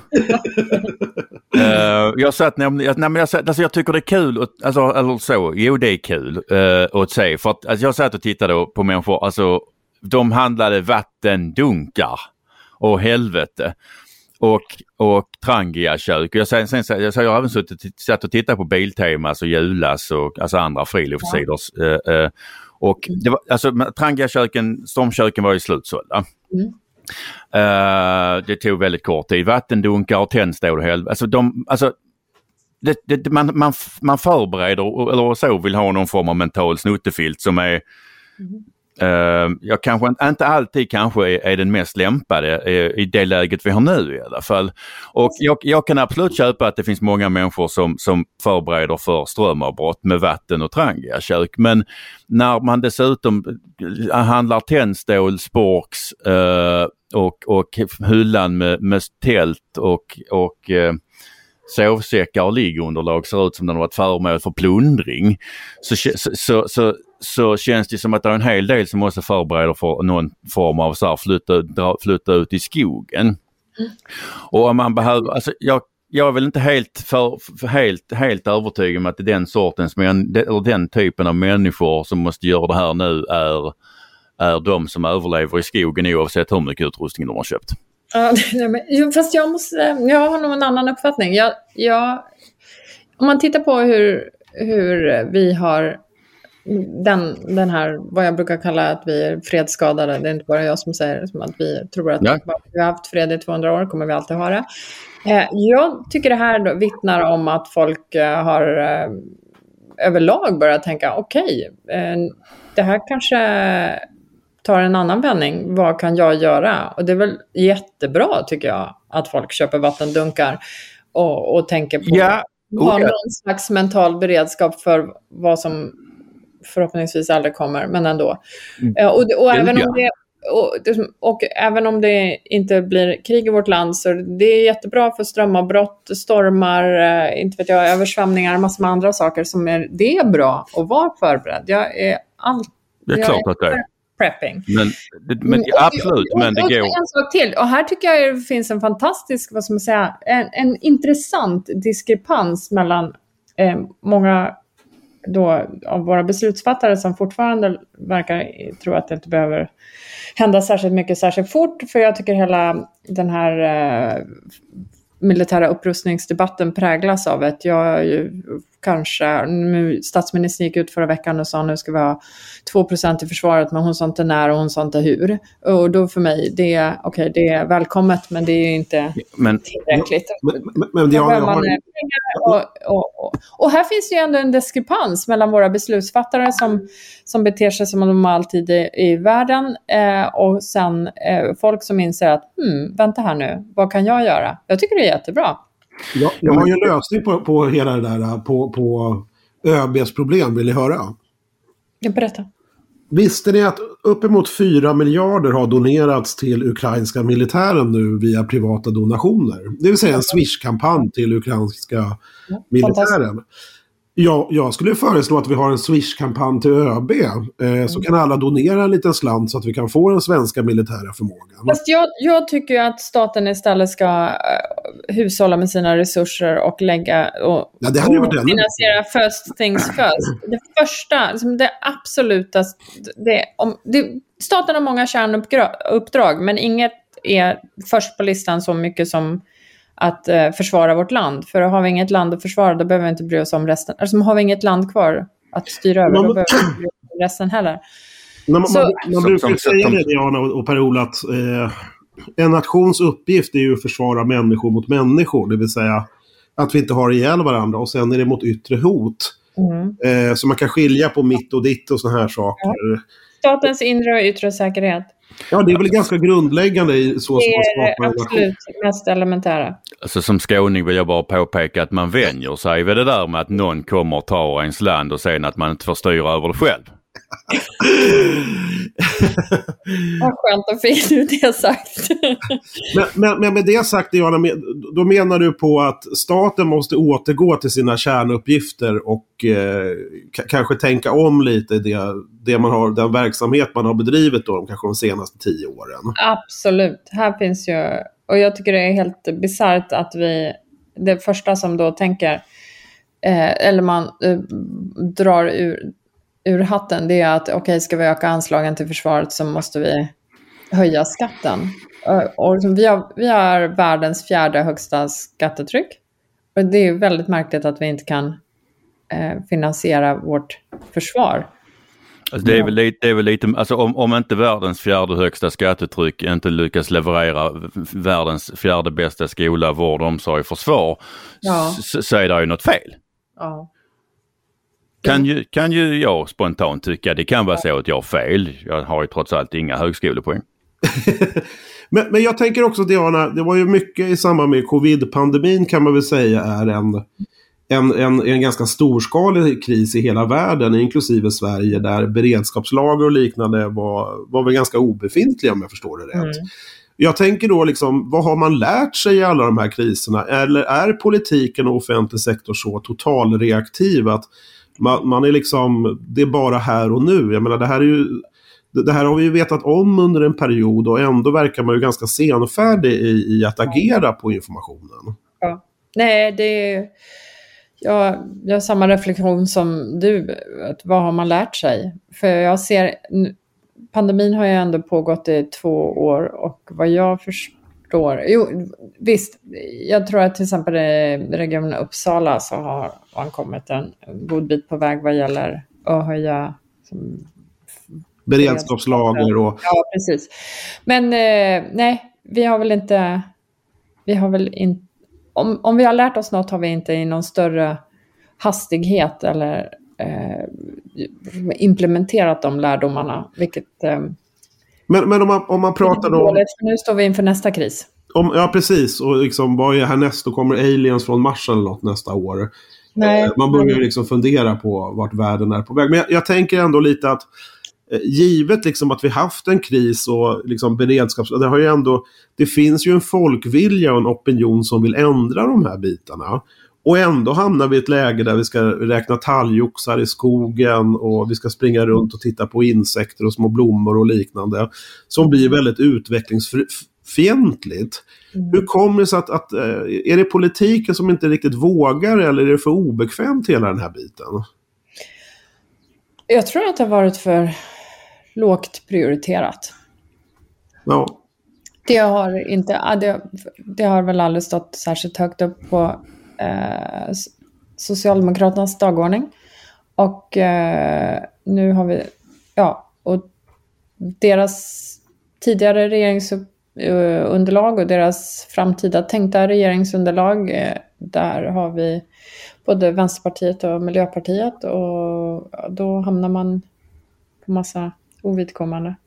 [SPEAKER 7] Jag tycker det är kul, det är kul att se. För att jag satt och tittade på människor, alltså de handlade vattendunkar och helvete och Trangia-kök. Jag har även satt och tittat på Biltemas och Julas och alltså andra friluftssidors. Och det var, alltså Trangia-köken, stormköken var ju slutsålda. Det tog väldigt kort tid. Vattendunkar och tändstål och helvete. Man förbereder eller så vill ha någon form av mental snuttefilt som är jag kanske inte alltid är den mest lämpade i det läget vi har nu i alla fall. Och jag kan absolut köpa att det finns många människor som förbereder för strömavbrott med vatten och Trangia-kök. Men när man dessutom handlar tändstål, sporks och hyllan med tält och sovsäckar och liggunderlag ser ut som den har varit föremål för plundring, så känns det som att det är en hel del som måste förbereda för någon form av så här, flytta ut i skogen. Och om man behöver, alltså jag är väl inte helt övertygad om att den sortens eller den typen av människor som måste göra det här nu är de som överlever i skogen oavsett hur mycket utrustning de har köpt.
[SPEAKER 6] Fast jag har nog en annan uppfattning. Om man tittar på hur vi har den här, vad jag brukar kalla att vi är fredsskadade. Det är inte bara jag som säger som att vi tror att vi har haft fred i 200 år, kommer vi alltid ha det. Jag tycker det här vittnar om att folk har överlag börjat tänka okej, det här kanske tar en annan vändning. Vad kan jag göra? Och det är väl jättebra tycker jag att folk köper vattendunkar och tänker på har någon slags mental beredskap för vad som förhoppningsvis aldrig kommer, men ändå. Även om det inte blir krig i vårt land, så det är jättebra för strömavbrott, stormar, inte vet jag, översvämningar, massor med andra saker det är bra att vara förberedd.
[SPEAKER 7] Det är klart att det är
[SPEAKER 6] prepping.
[SPEAKER 7] Men absolut, men det går.
[SPEAKER 6] En sak till, och här tycker jag det finns en fantastisk, vad ska man säga, en intressant diskrepans mellan många då av våra beslutsfattare som fortfarande verkar tro att det inte behöver hända särskilt mycket särskilt fort, för jag tycker hela den här militära upprustningsdebatten präglas av ett, statsministern gick ut förra veckan och sa nu ska vi ha 2% i försvaret, men hon sa inte när och hon sa inte hur. Och då för mig, det är välkommet, men det är ju inte tillräckligt. Och här finns ju ändå en diskrepans mellan våra beslutsfattare som beter sig som om de alltid är i världen och sen folk som inser att vänta här nu, vad kan jag göra? Jag tycker det är jättebra.
[SPEAKER 5] Jag har ju en lösning på hela det där, på ÖBs problem, vill ni höra?
[SPEAKER 6] Jag berättar.
[SPEAKER 5] Visste ni att uppemot 4 miljarder har donerats till ukrainska militären nu via privata donationer? Det vill säga en Swish-kampanj till ukrainska militären. Jag skulle föreslå att vi har en Swish-kampanj till ÖB. Så kan alla donera en liten slant så att vi kan få den svenska militära förmågan.
[SPEAKER 6] Fast jag tycker att staten istället ska hushålla med sina resurser och lägga och finansiera first things first. Det första, det absoluta, staten har många kärnuppdrag, men inget är först på listan så mycket som att försvara vårt land. För har vi inget land att försvara, då behöver vi inte bry oss om resten. Alltså har vi inget land kvar att styra över, då behöver vi inte bry oss om resten heller.
[SPEAKER 5] Man brukar säga det, Diana och Per-Ola, att en nations uppgift är ju att försvara människor mot människor. Det vill säga att vi inte har ihjäl varandra. Och sen är det mot yttre hot. Så man kan skilja på mitt och ditt och såna här saker.
[SPEAKER 6] Ja. Statens inre och yttre säkerhet.
[SPEAKER 5] Ja, det är väl ganska grundläggande i så
[SPEAKER 6] det är det absolut mest elementära.
[SPEAKER 7] Alltså, som skåning vill jag bara påpeka att man vänjer sig vid det där med att någon kommer och tar ens land och sen att man inte får styra över det själv.
[SPEAKER 6] Vad skönt och fint det sagt.
[SPEAKER 5] men med det sagt, Diana, då menar du på att staten måste återgå till sina kärnuppgifter och kanske tänka om lite det man har, den verksamhet man har bedrivit då, kanske de senaste 10 åren.
[SPEAKER 6] Absolut. Här finns ju, och jag tycker det är helt bizarrt att det första som då tänker eller man drar ur hatten, det är att okej, ska vi öka anslagen till försvaret så måste vi höja skatten. Och vi har världens 4:e högsta skattetryck. Och det är väldigt märkligt att vi inte kan finansiera vårt försvar.
[SPEAKER 7] Alltså det är väl lite alltså om inte världens 4:e högsta skattetryck inte lyckas leverera världens 4:e bästa skola, vård, omsorg och försvar, så är det ju något fel. Ja. Kan ju jag spontant tycka det kan vara så att jag har fel. Jag har ju trots allt inga högskolepoäng.
[SPEAKER 5] men jag tänker också, Diana, det var ju mycket i samband med covid-pandemin, kan man väl säga är en ganska storskalig kris i hela världen, inklusive Sverige, där beredskapslager och liknande var väl ganska obefintliga, om jag förstår det rätt. Jag tänker då liksom, vad har man lärt sig i alla de här kriserna? Eller är politiken och offentlig sektor så totalreaktiv att man är liksom, det är bara här och nu. Jag menar, det här har vi ju vetat om under en period och ändå verkar man ju ganska senfärdig i att agera på informationen.
[SPEAKER 6] Nej, det är... Jag har samma reflektion som du. Att vad har man lärt sig? För jag ser... Pandemin har ju ändå pågått i 2 år. Och vad jag förstår... Jo, visst. Jag tror att till exempel i regionen Uppsala så har man kommit en god bit på väg vad gäller att höja...
[SPEAKER 5] beredskapslager och...
[SPEAKER 6] Ja, precis. Men nej, vi har väl inte... Om vi har lärt oss något har vi inte i någon större hastighet eller implementerat de lärdomarna. Vilket,
[SPEAKER 5] men om man pratar om...
[SPEAKER 6] Nu står vi inför nästa kris.
[SPEAKER 5] Ja, precis. Och liksom, vad är härnäst? Då kommer aliens från Mars eller något nästa år.
[SPEAKER 6] Nej,
[SPEAKER 5] man börjar liksom fundera på vart världen är på väg. Men jag tänker ändå lite att givet liksom att vi haft en kris och liksom beredskap, det har ju ändå, det finns ju en folkvilja och en opinion som vill ändra de här bitarna. Och ändå hamnar vi i ett läge där vi ska räkna talgoxar i skogen och vi ska springa runt och titta på insekter och små blommor och liknande som blir väldigt utvecklingsfientligt. Hur kommer det sig att är det politiken som inte riktigt vågar eller är det för obekvämt hela den här biten?
[SPEAKER 6] Jag tror att det har varit för lågt prioriterat.
[SPEAKER 5] Ja.
[SPEAKER 6] Det har väl aldrig stått särskilt högt upp på Socialdemokraternas dagordning. Och nu har vi, och deras tidigare regeringsunderlag och deras framtida tänkta regeringsunderlag, där har vi både Vänsterpartiet och Miljöpartiet, och då hamnar man på massa ovidkommande.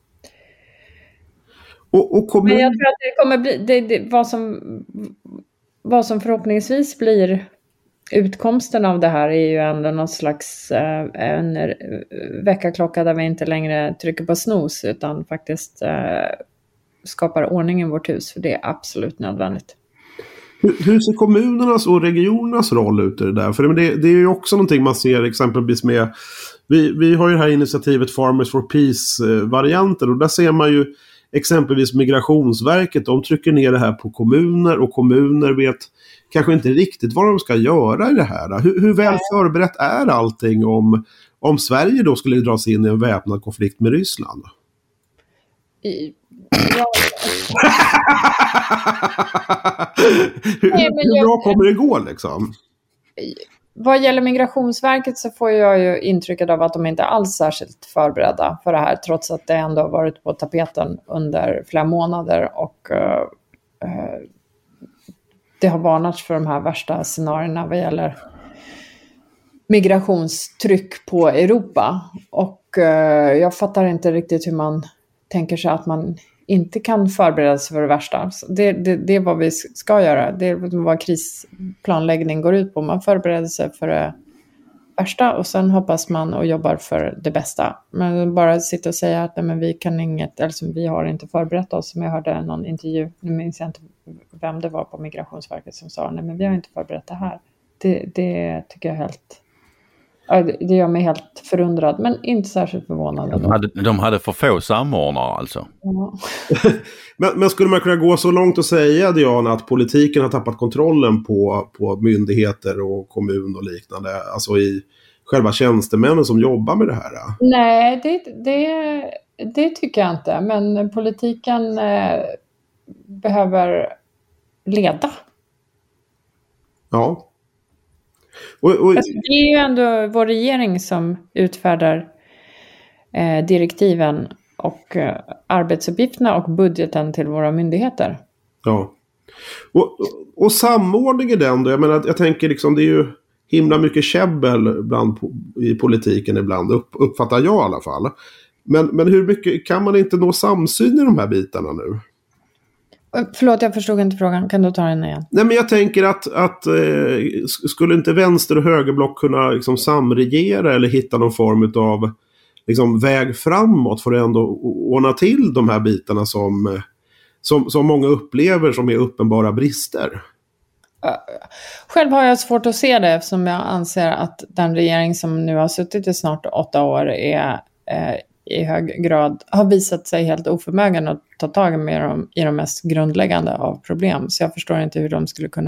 [SPEAKER 6] Men jag tror att det kommer bli vad som förhoppningsvis blir utkomsten av det här är ju ändå någon slags en väckarklocka där vi inte längre trycker på snooze utan faktiskt skapar ordning i vårt hus, för det är absolut nödvändigt.
[SPEAKER 5] Hur ser kommunernas och regionernas roll ut i det där? För det är ju också någonting man ser exempelvis med... Vi har ju det här initiativet Farmers for Peace-varianten, och där ser man ju exempelvis Migrationsverket, de trycker ner det här på kommuner, och kommuner vet kanske inte riktigt vad de ska göra i det här. Hur väl förberett är allting om Sverige då skulle dras in i en väpnad konflikt med Ryssland? Hur bra kommer det gå liksom?
[SPEAKER 6] Vad gäller Migrationsverket så får jag ju intrycket av att de inte alls särskilt förberedda för det här, trots att det ändå har varit på tapeten under flera månader och det har varnats för de här värsta scenarierna vad gäller migrationstryck på Europa. Och jag fattar inte riktigt hur man tänker sig att man inte kan förbereda sig för det värsta. Det är vad vi ska göra. Det är vad krisplanläggning går ut på. Man förbereder sig för det värsta och sen hoppas man och jobbar för det bästa. Men bara sitta och säga att nej, men vi kan inget, eller vi har inte förberett oss. Som jag hörde någon intervju, nu minns jag inte vem det var på Migrationsverket som sa nej, men vi har inte förberett det här. Det tycker jag helt... Det gör mig helt förundrad, men inte särskilt förvånad.
[SPEAKER 7] De hade för få samordnare alltså.
[SPEAKER 6] Ja.
[SPEAKER 5] men skulle man kunna gå så långt och säga, Diana, att politiken har tappat kontrollen på myndigheter och kommun och liknande? Alltså i själva tjänstemännen som jobbar med det här?
[SPEAKER 6] Nej, det tycker jag inte. Men politiken behöver leda.
[SPEAKER 5] Ja.
[SPEAKER 6] Alltså, det är ju ändå vår regering som utfärdar direktiven och arbetsuppgifterna och budgeten till våra myndigheter.
[SPEAKER 5] Ja. Och samordning i den då? Jag menar, jag tänker liksom, det är ju himla mycket käbbel i politiken ibland, uppfattar jag i alla fall. Men hur mycket kan man inte nå samsyn i de här bitarna nu?
[SPEAKER 6] Förlåt, jag förstod inte frågan. Kan du ta den igen?
[SPEAKER 5] Nej, men jag tänker att skulle inte vänster- och högerblock kunna liksom samregera eller hitta någon form av liksom väg framåt för att ändå ordna till de här bitarna som många upplever som är uppenbara brister?
[SPEAKER 6] Själv har jag svårt att se det eftersom jag anser att den regering som nu har suttit i snart 8 år är i hög grad har visat sig helt oförmögen att ta tag i de mest grundläggande av problem. Så jag förstår inte hur de skulle kunna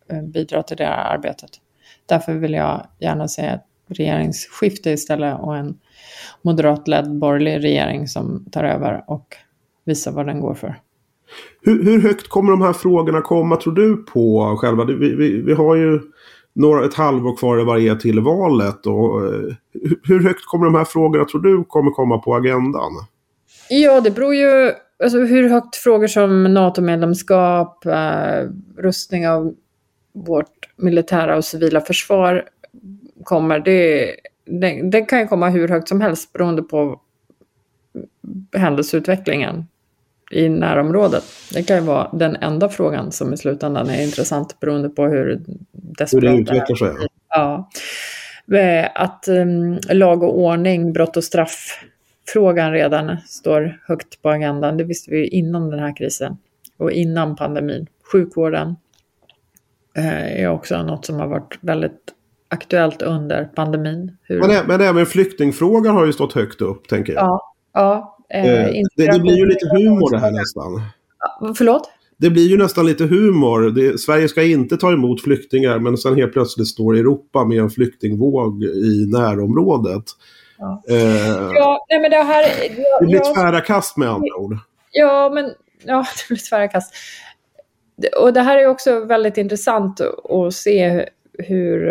[SPEAKER 6] bidra till det här arbetet. Därför vill jag gärna se ett regeringsskifte istället och en moderatledd borgerlig regering som tar över och visar vad den går för.
[SPEAKER 5] Hur högt kommer de här frågorna komma, tror du, på själva? Vi har ju ett halvår kvar att varje till valet. Och hur högt kommer de här frågorna, tror du, kommer komma på agendan?
[SPEAKER 6] Ja, det beror ju alltså, hur högt frågor som NATO-medlemskap, rustning av vårt militära och civila försvar kommer. Det kan ju komma hur högt som helst beroende på händelseutvecklingen i närområdet. Det kan ju vara den enda frågan som i slutändan är intressant beroende på hur
[SPEAKER 5] det utvecklar sig.
[SPEAKER 6] Ja. Att lag och ordning, brott och strafffrågan redan står högt på agendan. Det visste vi innan den här krisen och innan pandemin. Sjukvården är också något som har varit väldigt aktuellt under pandemin.
[SPEAKER 5] Men även flyktingfrågan har ju stått högt upp, tänker jag.
[SPEAKER 6] Ja.
[SPEAKER 5] Det blir ju lite humor det här nästan.
[SPEAKER 6] Förlåt?
[SPEAKER 5] Det blir ju nästan lite humor. Sverige ska inte ta emot flyktingar, men sen helt plötsligt står Europa med en flyktingvåg i närområdet.
[SPEAKER 6] Ja. Nej, men
[SPEAKER 5] det blir tvära kast med andra ord.
[SPEAKER 6] Det blir tvära kast. Och det här är också väldigt intressant att se hur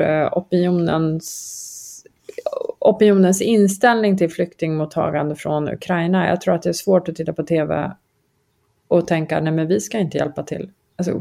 [SPEAKER 6] opinionens inställning till flyktingmottagande från Ukraina. Jag tror att det är svårt att titta på tv och tänka, nej men vi ska inte hjälpa till. Alltså,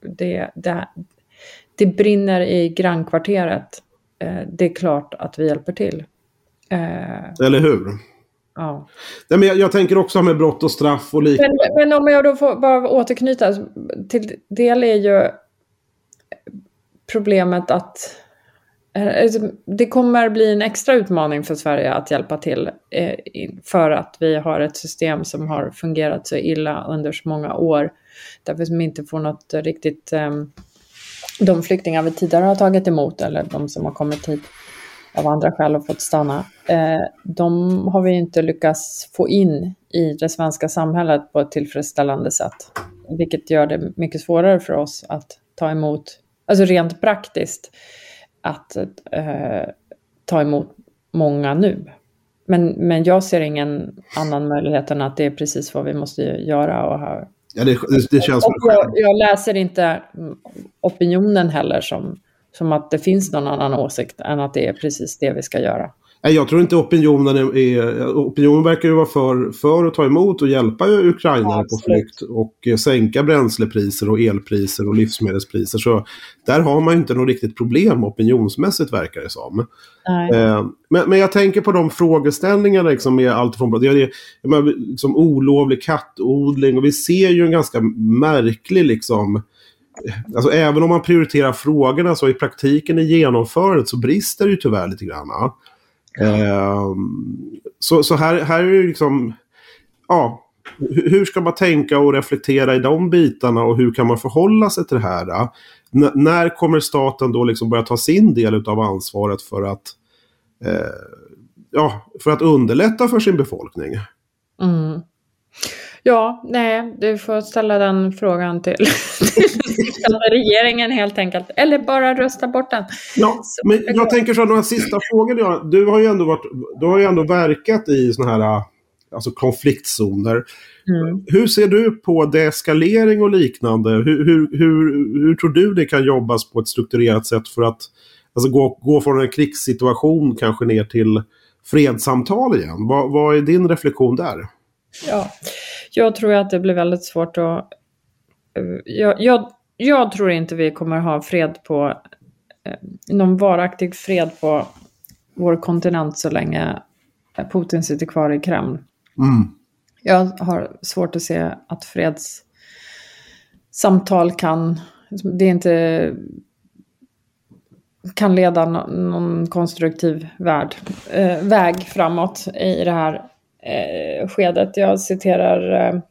[SPEAKER 6] det brinner i grannkvarteret. Det är klart att vi hjälper till.
[SPEAKER 5] Eller hur?
[SPEAKER 6] Ja.
[SPEAKER 5] Nej, men jag tänker också med brott och straff och liknande.
[SPEAKER 6] Men om jag då får bara återknyta till del är ju problemet att det kommer bli en extra utmaning för Sverige att hjälpa till för att vi har ett system som har fungerat så illa under så många år. Därför som inte får något riktigt de flyktingar vi tidigare har tagit emot eller de som har kommit hit av andra skäl och fått stanna. De har vi inte lyckats få in i det svenska samhället på ett tillfredsställande sätt. Vilket gör det mycket svårare för oss att ta emot, alltså rent praktiskt, att ta emot många nu. Men jag ser ingen annan möjlighet än att det är precis vad vi måste göra. Och
[SPEAKER 5] ja, det känns
[SPEAKER 6] jag läser inte opinionen heller som att det finns någon annan åsikt än att det är precis det vi ska göra.
[SPEAKER 5] Nej, jag tror inte opinionen verkar ju vara för att ta emot och hjälpa ukrainare på flykt och sänka bränslepriser och elpriser och livsmedelspriser. Så där har man inte något riktigt problem opinionsmässigt, verkar det som. Men jag tänker på de frågeställningarna liksom, med allt från liksom olovlig kattodling, och vi ser ju en ganska märklig liksom, alltså även om man prioriterar frågorna så i praktiken i genomförandet så brister det ju tyvärr lite grann. Så här är det liksom, ja, hur ska man tänka och reflektera i de bitarna och hur kan man förhålla sig till det här? När kommer staten då liksom börja ta sin del av ansvaret för att underlätta för sin befolkning?
[SPEAKER 6] Ja, nej, du får ställa den frågan till regeringen helt enkelt. Eller bara rösta bort den.
[SPEAKER 5] Ja, men jag tänker så några sista frågor. Du har ju ändå verkat i såna här alltså konfliktzoner. Hur ser du på deeskalering och liknande? Hur tror du det kan jobbas på ett strukturerat sätt för att alltså gå från en krigssituation kanske ner till fredssamtal igen? Vad är din reflektion där? Ja,
[SPEAKER 6] jag tror att det blir väldigt svårt att... Jag tror inte vi kommer ha fred på... någon varaktig fred på vår kontinent så länge Putin sitter kvar i Kreml. Jag har svårt att se att fredssamtal kan leda någon konstruktiv väg framåt i det här skedet. Jag citerar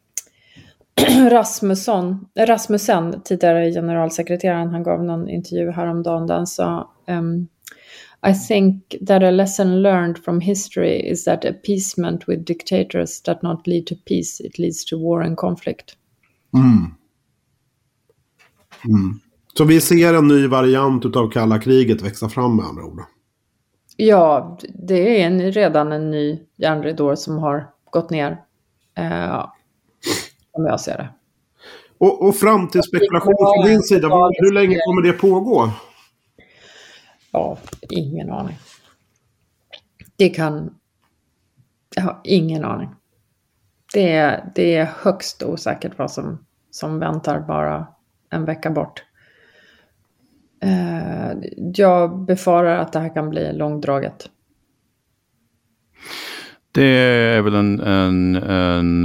[SPEAKER 6] Rasmussen, tidigare generalsekreteraren. Han gav någon intervju häromdagen där han sa I think that a lesson learned from history is that appeasement with dictators does not lead to peace, it leads to war and conflict.
[SPEAKER 5] Så vi ser en ny variant utav kalla kriget växa fram med andra ord?
[SPEAKER 6] Ja, det är redan en ny järnridå som har gått ner. Om jag ser det.
[SPEAKER 5] Och framtidsspekulation från din sida, hur länge kommer det pågå?
[SPEAKER 6] Ja, ingen aning. Jag har ingen aning. Det är högst osäkert vad som väntar bara en vecka bort. Jag befarar att det här kan bli långdraget.
[SPEAKER 7] Det är väl en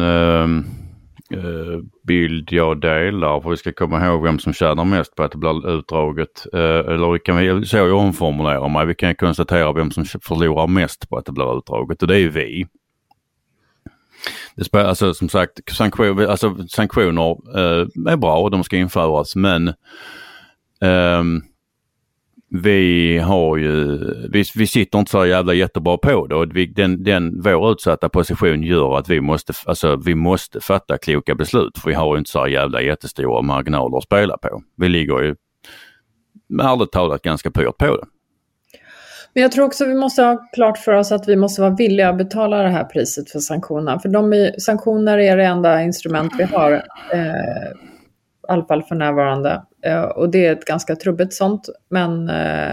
[SPEAKER 7] bild jag delar, för vi ska komma ihåg vem som tjänar mest på att det blir utdraget. Eller kan vi så omformulera mig. Vi kan konstatera vem som förlorar mest på att det blir utdraget, och det är vi. Alltså som sagt, sanktioner är bra och de ska införas, men vi sitter inte så jättebra på det, och vår utsatta position gör att vi måste fatta kloka beslut, för vi har ju inte så jättestora marginaler att spela på. Vi ligger ju ärligt talat ganska pyrt på det.
[SPEAKER 6] Men jag tror också vi måste ha klart för oss att vi måste vara villiga att betala det här priset för sanktionerna. För sanktioner är det enda instrument vi har, i alla fall för närvarande. Och det är ett ganska trubbigt sånt. Men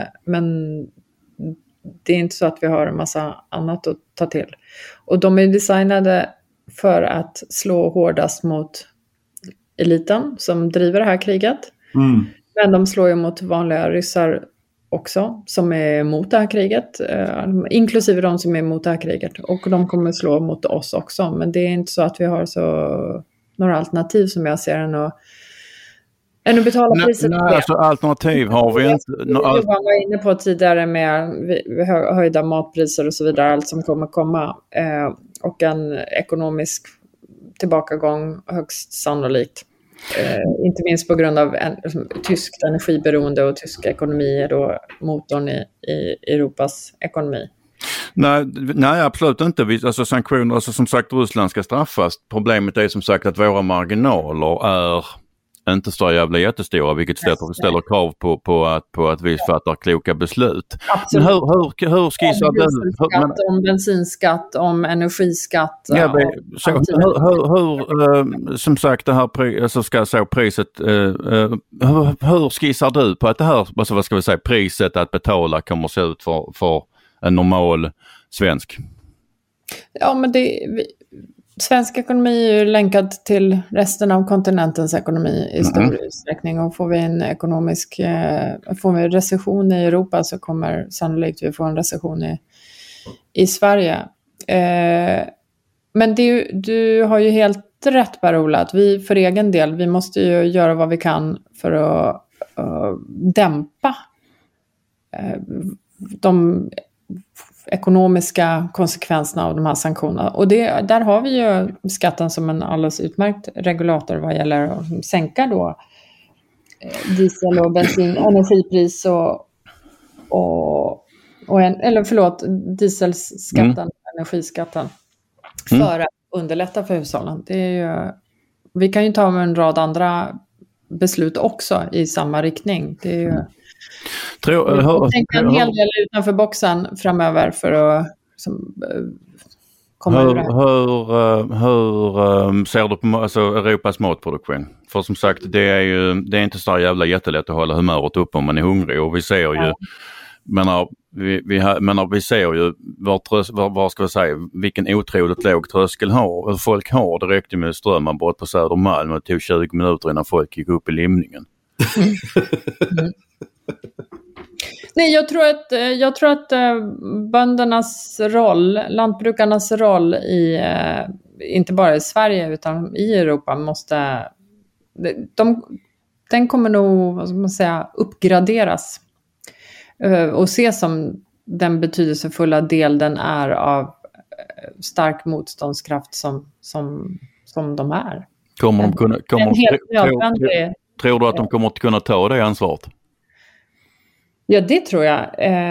[SPEAKER 6] det är inte så att vi har en massa annat att ta till. Och de är designade för att slå hårdast mot eliten som driver det här kriget. Mm. Men de slår ju mot vanliga ryssar också, som är emot det här kriget, inklusive de som är emot det här kriget, och de kommer slå mot oss också, men det är inte så att vi har några alternativ som jag ser än att betala priset.
[SPEAKER 7] Nej, alltså alternativ har vi inte.
[SPEAKER 6] Jag var inne på tidigare med höjda matpriser och så vidare, allt som kommer komma, och en ekonomisk tillbakagång högst sannolikt. Inte minst på grund av tyskt energiberoende, och tysk ekonomi är då motorn i Europas ekonomi.
[SPEAKER 7] Nej, absolut inte. Sanktioner, som sagt, Ryssland ska straffas. Problemet är som sagt att våra marginaler är inte så jättestora, vilket ställer krav på att vi fattar kloka beslut.
[SPEAKER 6] Absolut.
[SPEAKER 7] Men hur skissar du?
[SPEAKER 6] Om bensinskatt, om energiskatt.
[SPEAKER 7] Som sagt, det här priset, hur skissar du på att det här, alltså, vad ska vi säga, priset att betala kommer se ut för en normal svensk?
[SPEAKER 6] Ja, men svensk ekonomi är ju länkad till resten av kontinentens ekonomi i stor utsträckning, och får vi recession i Europa så kommer sannolikt vi få en recession i Sverige. Men du har ju helt rätt, Per-Ola, att vi för egen del, vi måste ju göra vad vi kan för att dämpa de ekonomiska konsekvenserna av de här sanktionerna. Och där har vi ju skatten som en alldeles utmärkt regulator vad gäller att sänka då diesel och bensin, energipris dieselskatten, energiskatten, för att underlätta för hushållen. Det är ju, vi kan ju ta med en rad andra beslut också i samma riktning. Det är ju tänka en hel del utanför boxen framöver för att komma ur det här.
[SPEAKER 7] Hur ser du på Europas matproduktion? För som sagt, det är inte så jättelätt att hålla humöret uppe om man är hungrig, och vi ser ju vi ser ju vad ska vi säga, vilken otroligt låg tröskel folk har. Det räckte med strömavbrott på Södermalm och det tog 20 minuter innan folk gick upp i limningen.
[SPEAKER 6] Nej, jag tror att böndernas roll, lantbrukarnas roll inte bara i Sverige utan i Europa den kommer nog, vad ska man säga, uppgraderas och ses som den betydelsefulla del den är av stark motståndskraft som de är.
[SPEAKER 7] Tror du att de kommer att kunna ta det ansvaret?
[SPEAKER 6] Ja, det tror jag.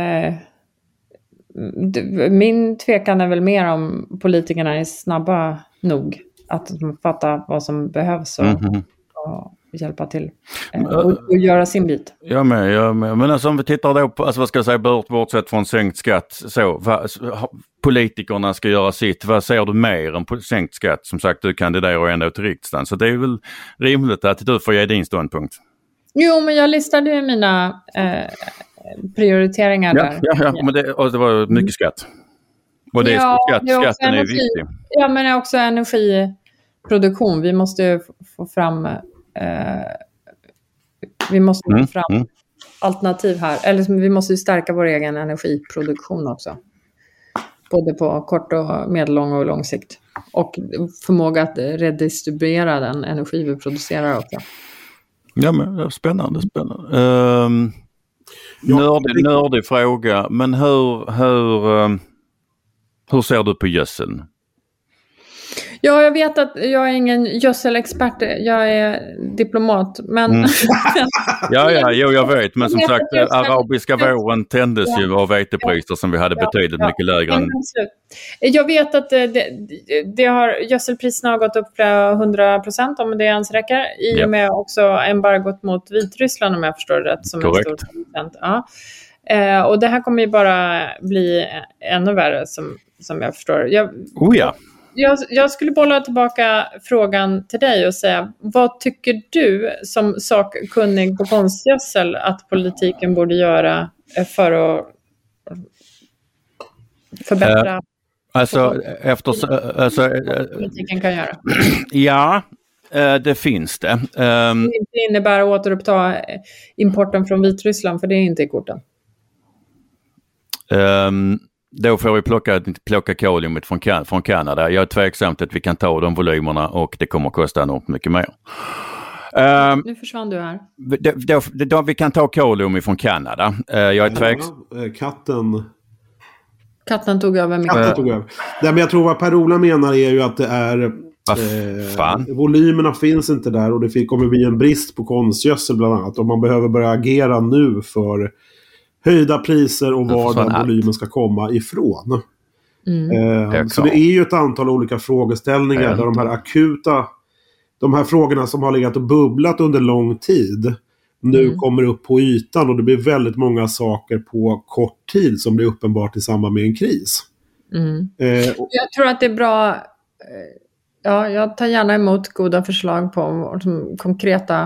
[SPEAKER 6] Min tvekan är väl mer om politikerna är snabba nog att fatta vad som behövs hjälpa till och göra sin bit.
[SPEAKER 7] Jag med. Men alltså om vi tittar då på, alltså vad ska jag säga, bortsett från sänkt skatt, politikerna ska göra sitt. Vad ser du mer än på sänkt skatt? Som sagt, du kandiderar ändå till riksdagen, så det är väl rimligt att du får ge din ståndpunkt.
[SPEAKER 6] Jo, men jag listade ju mina prioriteringar där.
[SPEAKER 7] Ja, men det var mycket skatt. Och det skatten är viktig.
[SPEAKER 6] Ja, men också energiproduktion. Vi måste ju få fram alternativ här. Eller vi måste ju stärka vår egen energiproduktion också. Både på kort och medellång och lång sikt. Och förmåga att redistribuera den energi vi producerar också.
[SPEAKER 7] Ja, men spännande. Nördig fråga. Men hur ser du på gödseln?
[SPEAKER 6] Ja, jag vet att jag är ingen gödselexpert. Jag är diplomat. Men...
[SPEAKER 7] jag vet. Men som sagt, arabiska våren tändes ju av vetepriser som vi hade betydligt mycket lägre än...
[SPEAKER 6] Jag vet att gödselpriserna har gått upp 100%, om det ens räcker. I och med också embargot mot Vitryssland, om jag förstår det rätt. Som
[SPEAKER 7] korrekt.
[SPEAKER 6] En stor producent. Ja. Och det här kommer ju bara bli ännu värre, som jag förstår. Jag skulle bolla tillbaka frågan till dig och säga, vad tycker du som sakkunnig på konstgödsel att politiken borde göra för att förbättra politiken kan göra?
[SPEAKER 7] Ja, det finns det.
[SPEAKER 6] Det inte innebär att återuppta importen från Vitryssland, för det är inte i korten.
[SPEAKER 7] Då får vi plocka koliumet från Kanada. Jag är tveksamt att vi kan ta de volymerna, och det kommer att kosta enormt mycket mer.
[SPEAKER 6] Nu försvann du här.
[SPEAKER 7] Då vi kan ta kolium från Kanada. Jag är tveksamt.
[SPEAKER 6] Katten tog över mycket.
[SPEAKER 5] Nej, men jag tror vad Per-Ola menar är ju att det är... volymerna finns inte där, och det kommer bli en brist på konstgödsel bland annat. Och man behöver börja agera nu för höjda priser och var den volymen ska komma ifrån. Så det är ju ett antal olika frågeställningar där de här frågorna som har legat och bubblat under lång tid nu kommer upp på ytan, och det blir väldigt många saker på kort tid som blir uppenbart i samband med en kris.
[SPEAKER 6] Jag tror att det är bra. Jag tar gärna emot goda förslag på konkreta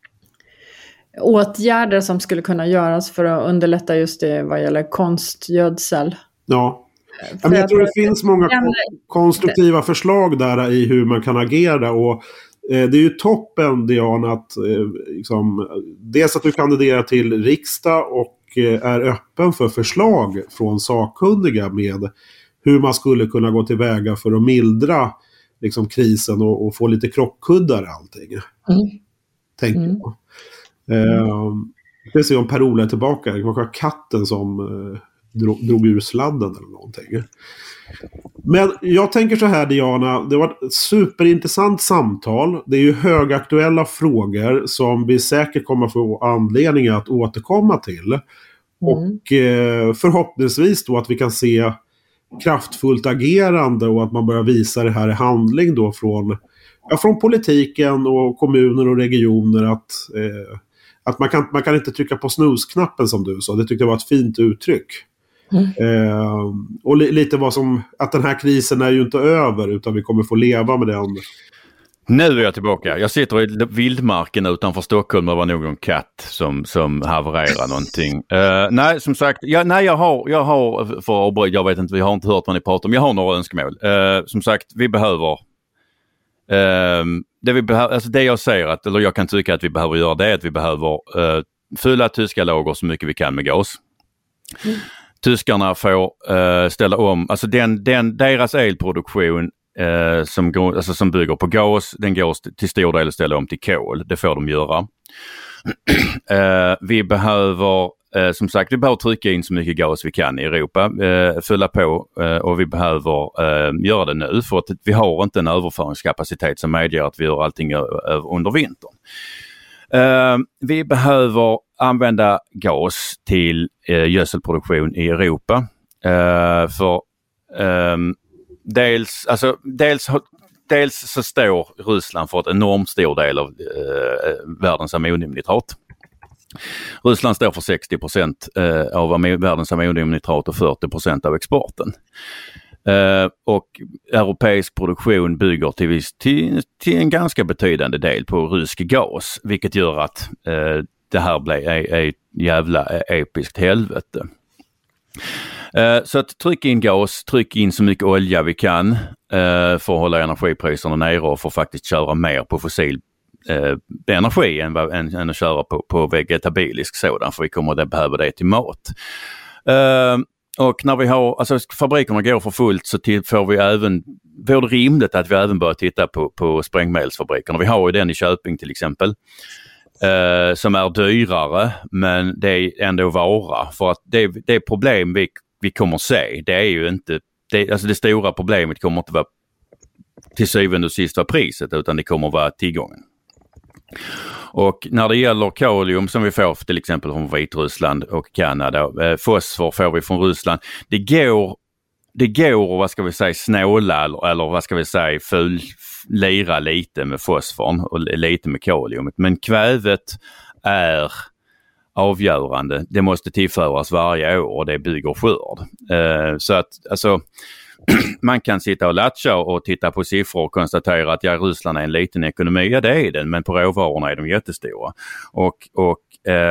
[SPEAKER 6] åtgärder som skulle kunna göras för att underlätta just det vad gäller konstgödsel. Ja.
[SPEAKER 5] Men jag tror det finns många konstruktiva förslag där i hur man kan agera, och det är ju toppen, Diana, att dels att du kandiderar till riksdag och är öppen för förslag från sakkunniga med hur man skulle kunna gå tillväga för att mildra krisen och få lite krockkuddar och allting. Tänker jag. Det ser om Per-Ola är tillbaka. Det var katten som drog ur sladden eller någonting. Men jag tänker så här, Diana. Det var ett superintressant samtal. Det är ju högaktuella frågor som vi säkert kommer få anledning att återkomma till. Och förhoppningsvis då att vi kan se kraftfullt agerande, och att man börjar visa det här i handling då från politiken och kommuner och regioner, att man kan inte trycka på snusknappen som du sa. Det tyckte jag var ett fint uttryck. Och lite att den här krisen är ju inte över, utan vi kommer få leva med den.
[SPEAKER 7] Nu är jag tillbaka. Jag sitter i vildmarken utanför Stockholm. Det var nog en katt som havererar någonting. Nej, som sagt, jag har jag vet inte, vi har inte hört vad ni pratar om. Jag har några önskemål. Som sagt, vi behöver det jag säger eller jag kan tycka att vi behöver göra, det är att vi behöver fylla tyska lager så mycket vi kan med gas. Tyskarna får ställa om, alltså deras elproduktion som bygger på gas, den går till stor del att ställa om till kol. Det får de göra. Vi behöver som sagt, vi behöver trycka in så mycket gas vi kan i Europa, fylla på, och vi behöver göra det nu, för att vi har inte en överföringskapacitet som medger att vi gör allting under vintern. Vi behöver använda gas till gödselproduktion i Europa, för dels dels så står Ryssland för ett enormt stor del av världens ammoniumnitrat. Ryssland står för 60% av världens ammoniumnitrat och 40% av exporten. Och europeisk produktion bygger till en ganska betydande del på rysk gas, vilket gör att det här blir ett jävla episkt helvete. Så att tryck in gas, tryck in så mycket olja vi kan för att hålla energipriserna nere och för att faktiskt köra mer på fossil energi än att köra på vegetabilisk sådan, för vi kommer att behöva det till mat. Och när vi har, alltså fabrikerna går för fullt, så får vi även, vore det rimligt att vi även börjar titta på sprängmedelsfabrikerna. Vi har ju den i Köping till exempel, som är dyrare, men det är ändå vara. För att det problem vi kommer se, det är ju inte, alltså det stora problemet kommer inte vara till syvende och sist vara priset, utan det kommer vara tillgången. Och när det gäller kalium som vi får till exempel från Vitryssland och Kanada, fosfor får vi från Ryssland. Det går vad ska vi säga, snåla eller vad ska vi säga, lira lite med fosforn och lite med kaliumet. Men kvävet är avgörande. Det måste tillföras varje år och det bygger skörd. Så att alltså man kan sitta och latcha och titta på siffror och konstatera att Ryssland är en liten ekonomi. Ja, det är den, men på råvarorna är de jättestora. Och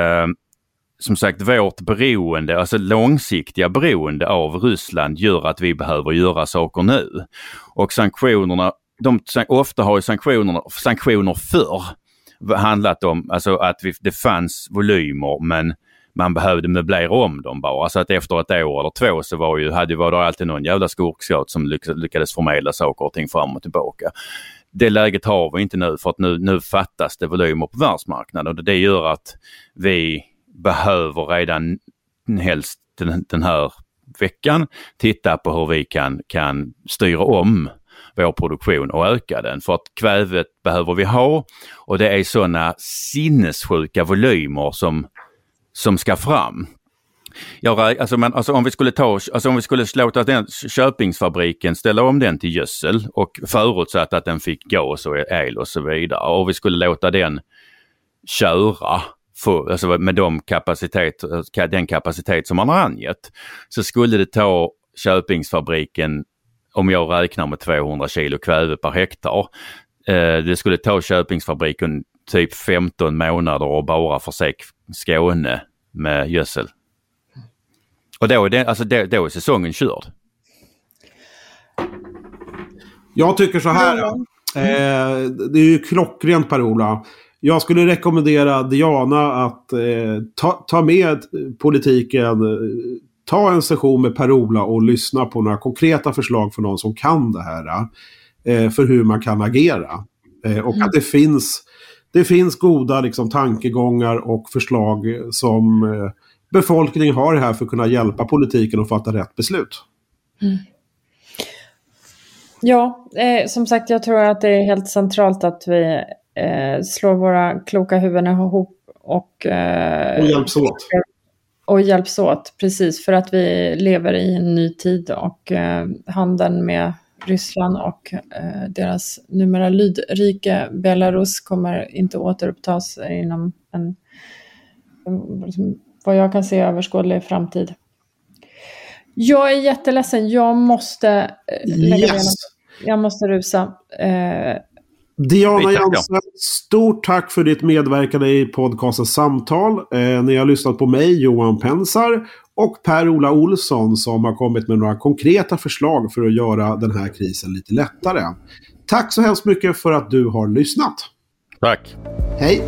[SPEAKER 7] som sagt, vårt beroende, alltså långsiktiga beroende av Ryssland gör att vi behöver göra saker nu. Och sanktionerna, ofta har ju sanktioner förr handlat om alltså att det fanns volymer, men man behövde möblera om dem bara. Alltså att efter ett år eller två så var det alltid någon jävla skurkskat som lyckades förmedla saker och ting fram och tillbaka. Det läget har vi inte nu, för att nu fattas det volymer på världsmarknaden. Och det gör att vi behöver redan helst den här veckan titta på hur vi kan styra om vår produktion och öka den. För att kvävet behöver vi ha, och det är sådana sinnessjuka volymer som ska fram. Om vi skulle låta den Köpingsfabriken ställa om den till gödsel och förutsatt att den fick gas och el och så vidare, och vi skulle låta den köra med den kapacitet som man har angett, så skulle det ta Köpingsfabriken, om jag räknar med 200 kilo kväve per hektar, det skulle ta Köpingsfabriken typ 15 månader och bara förse Skåne med gödsel. Och då är säsongen körd.
[SPEAKER 5] Jag tycker så här. Det är ju klockrent, Per-Ola. Jag skulle rekommendera Diana att ta med politiken, ta en session med Per-Ola och lyssna på några konkreta förslag från någon som kan det här, för hur man kan agera. Och att det finns goda liksom tankegångar och förslag som befolkningen har här för att kunna hjälpa politiken att fatta rätt beslut.
[SPEAKER 6] Ja, som sagt, jag tror att det är helt centralt att vi slår våra kloka huvuden ihop och
[SPEAKER 5] hjälps åt.
[SPEAKER 6] Och hjälps åt, precis, för att vi lever i en ny tid, och handeln med Ryssland och deras numera lydrike Belarus kommer inte återupptas inom en vad jag kan se överskådlig framtid. Jag är jätteledsen, jag måste lägga benen. Jag måste rusa.
[SPEAKER 5] Diana Jansen, stort tack för ditt medverkande i podcastens samtal. Ni har lyssnat på mig, Johan Pensar, och Per-Ola Olsson, som har kommit med några konkreta förslag för att göra den här krisen lite lättare. Tack så hemskt mycket för att du har lyssnat.
[SPEAKER 7] Tack.
[SPEAKER 5] Hej.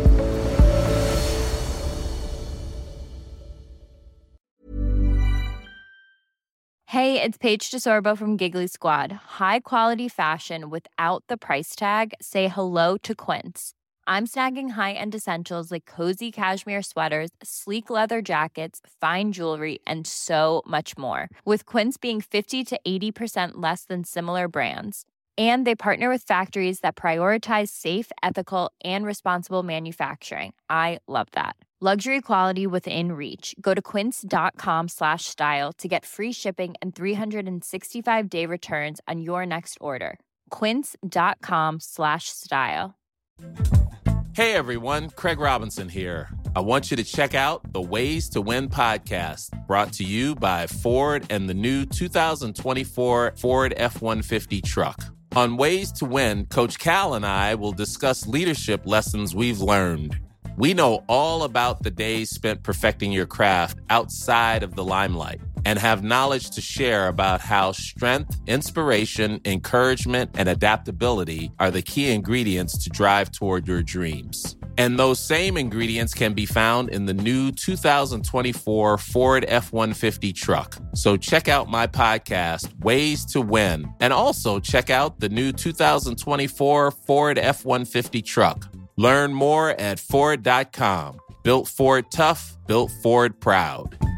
[SPEAKER 3] Hey, it's Paige DeSorbo from Giggly Squad. High quality fashion without the price tag. Say hello to Quince. I'm snagging high-end essentials like cozy cashmere sweaters, sleek leather jackets, fine jewelry, and so much more. With Quince being 50 to 80% less than similar brands. And they partner with factories that prioritize safe, ethical, and responsible manufacturing. I love that. Luxury quality within reach. Go to quince.com/style to get free shipping and 365-day returns on your next order. quince.com/style.
[SPEAKER 4] Hey everyone, Craig Robinson here. I want you to check out the Ways to Win podcast, brought to you by Ford and the new 2024 Ford F-150 truck. On Ways to Win, Coach Cal and I will discuss leadership lessons we've learned. We know all about the days spent perfecting your craft outside of the limelight and have knowledge to share about how strength, inspiration, encouragement, and adaptability are the key ingredients to drive toward your dreams. And those same ingredients can be found in the new 2024 Ford F-150 truck. So check out my podcast, Ways to Win, and also check out the new 2024 Ford F-150 truck. Learn more at Ford.com. Built Ford tough, built Ford proud.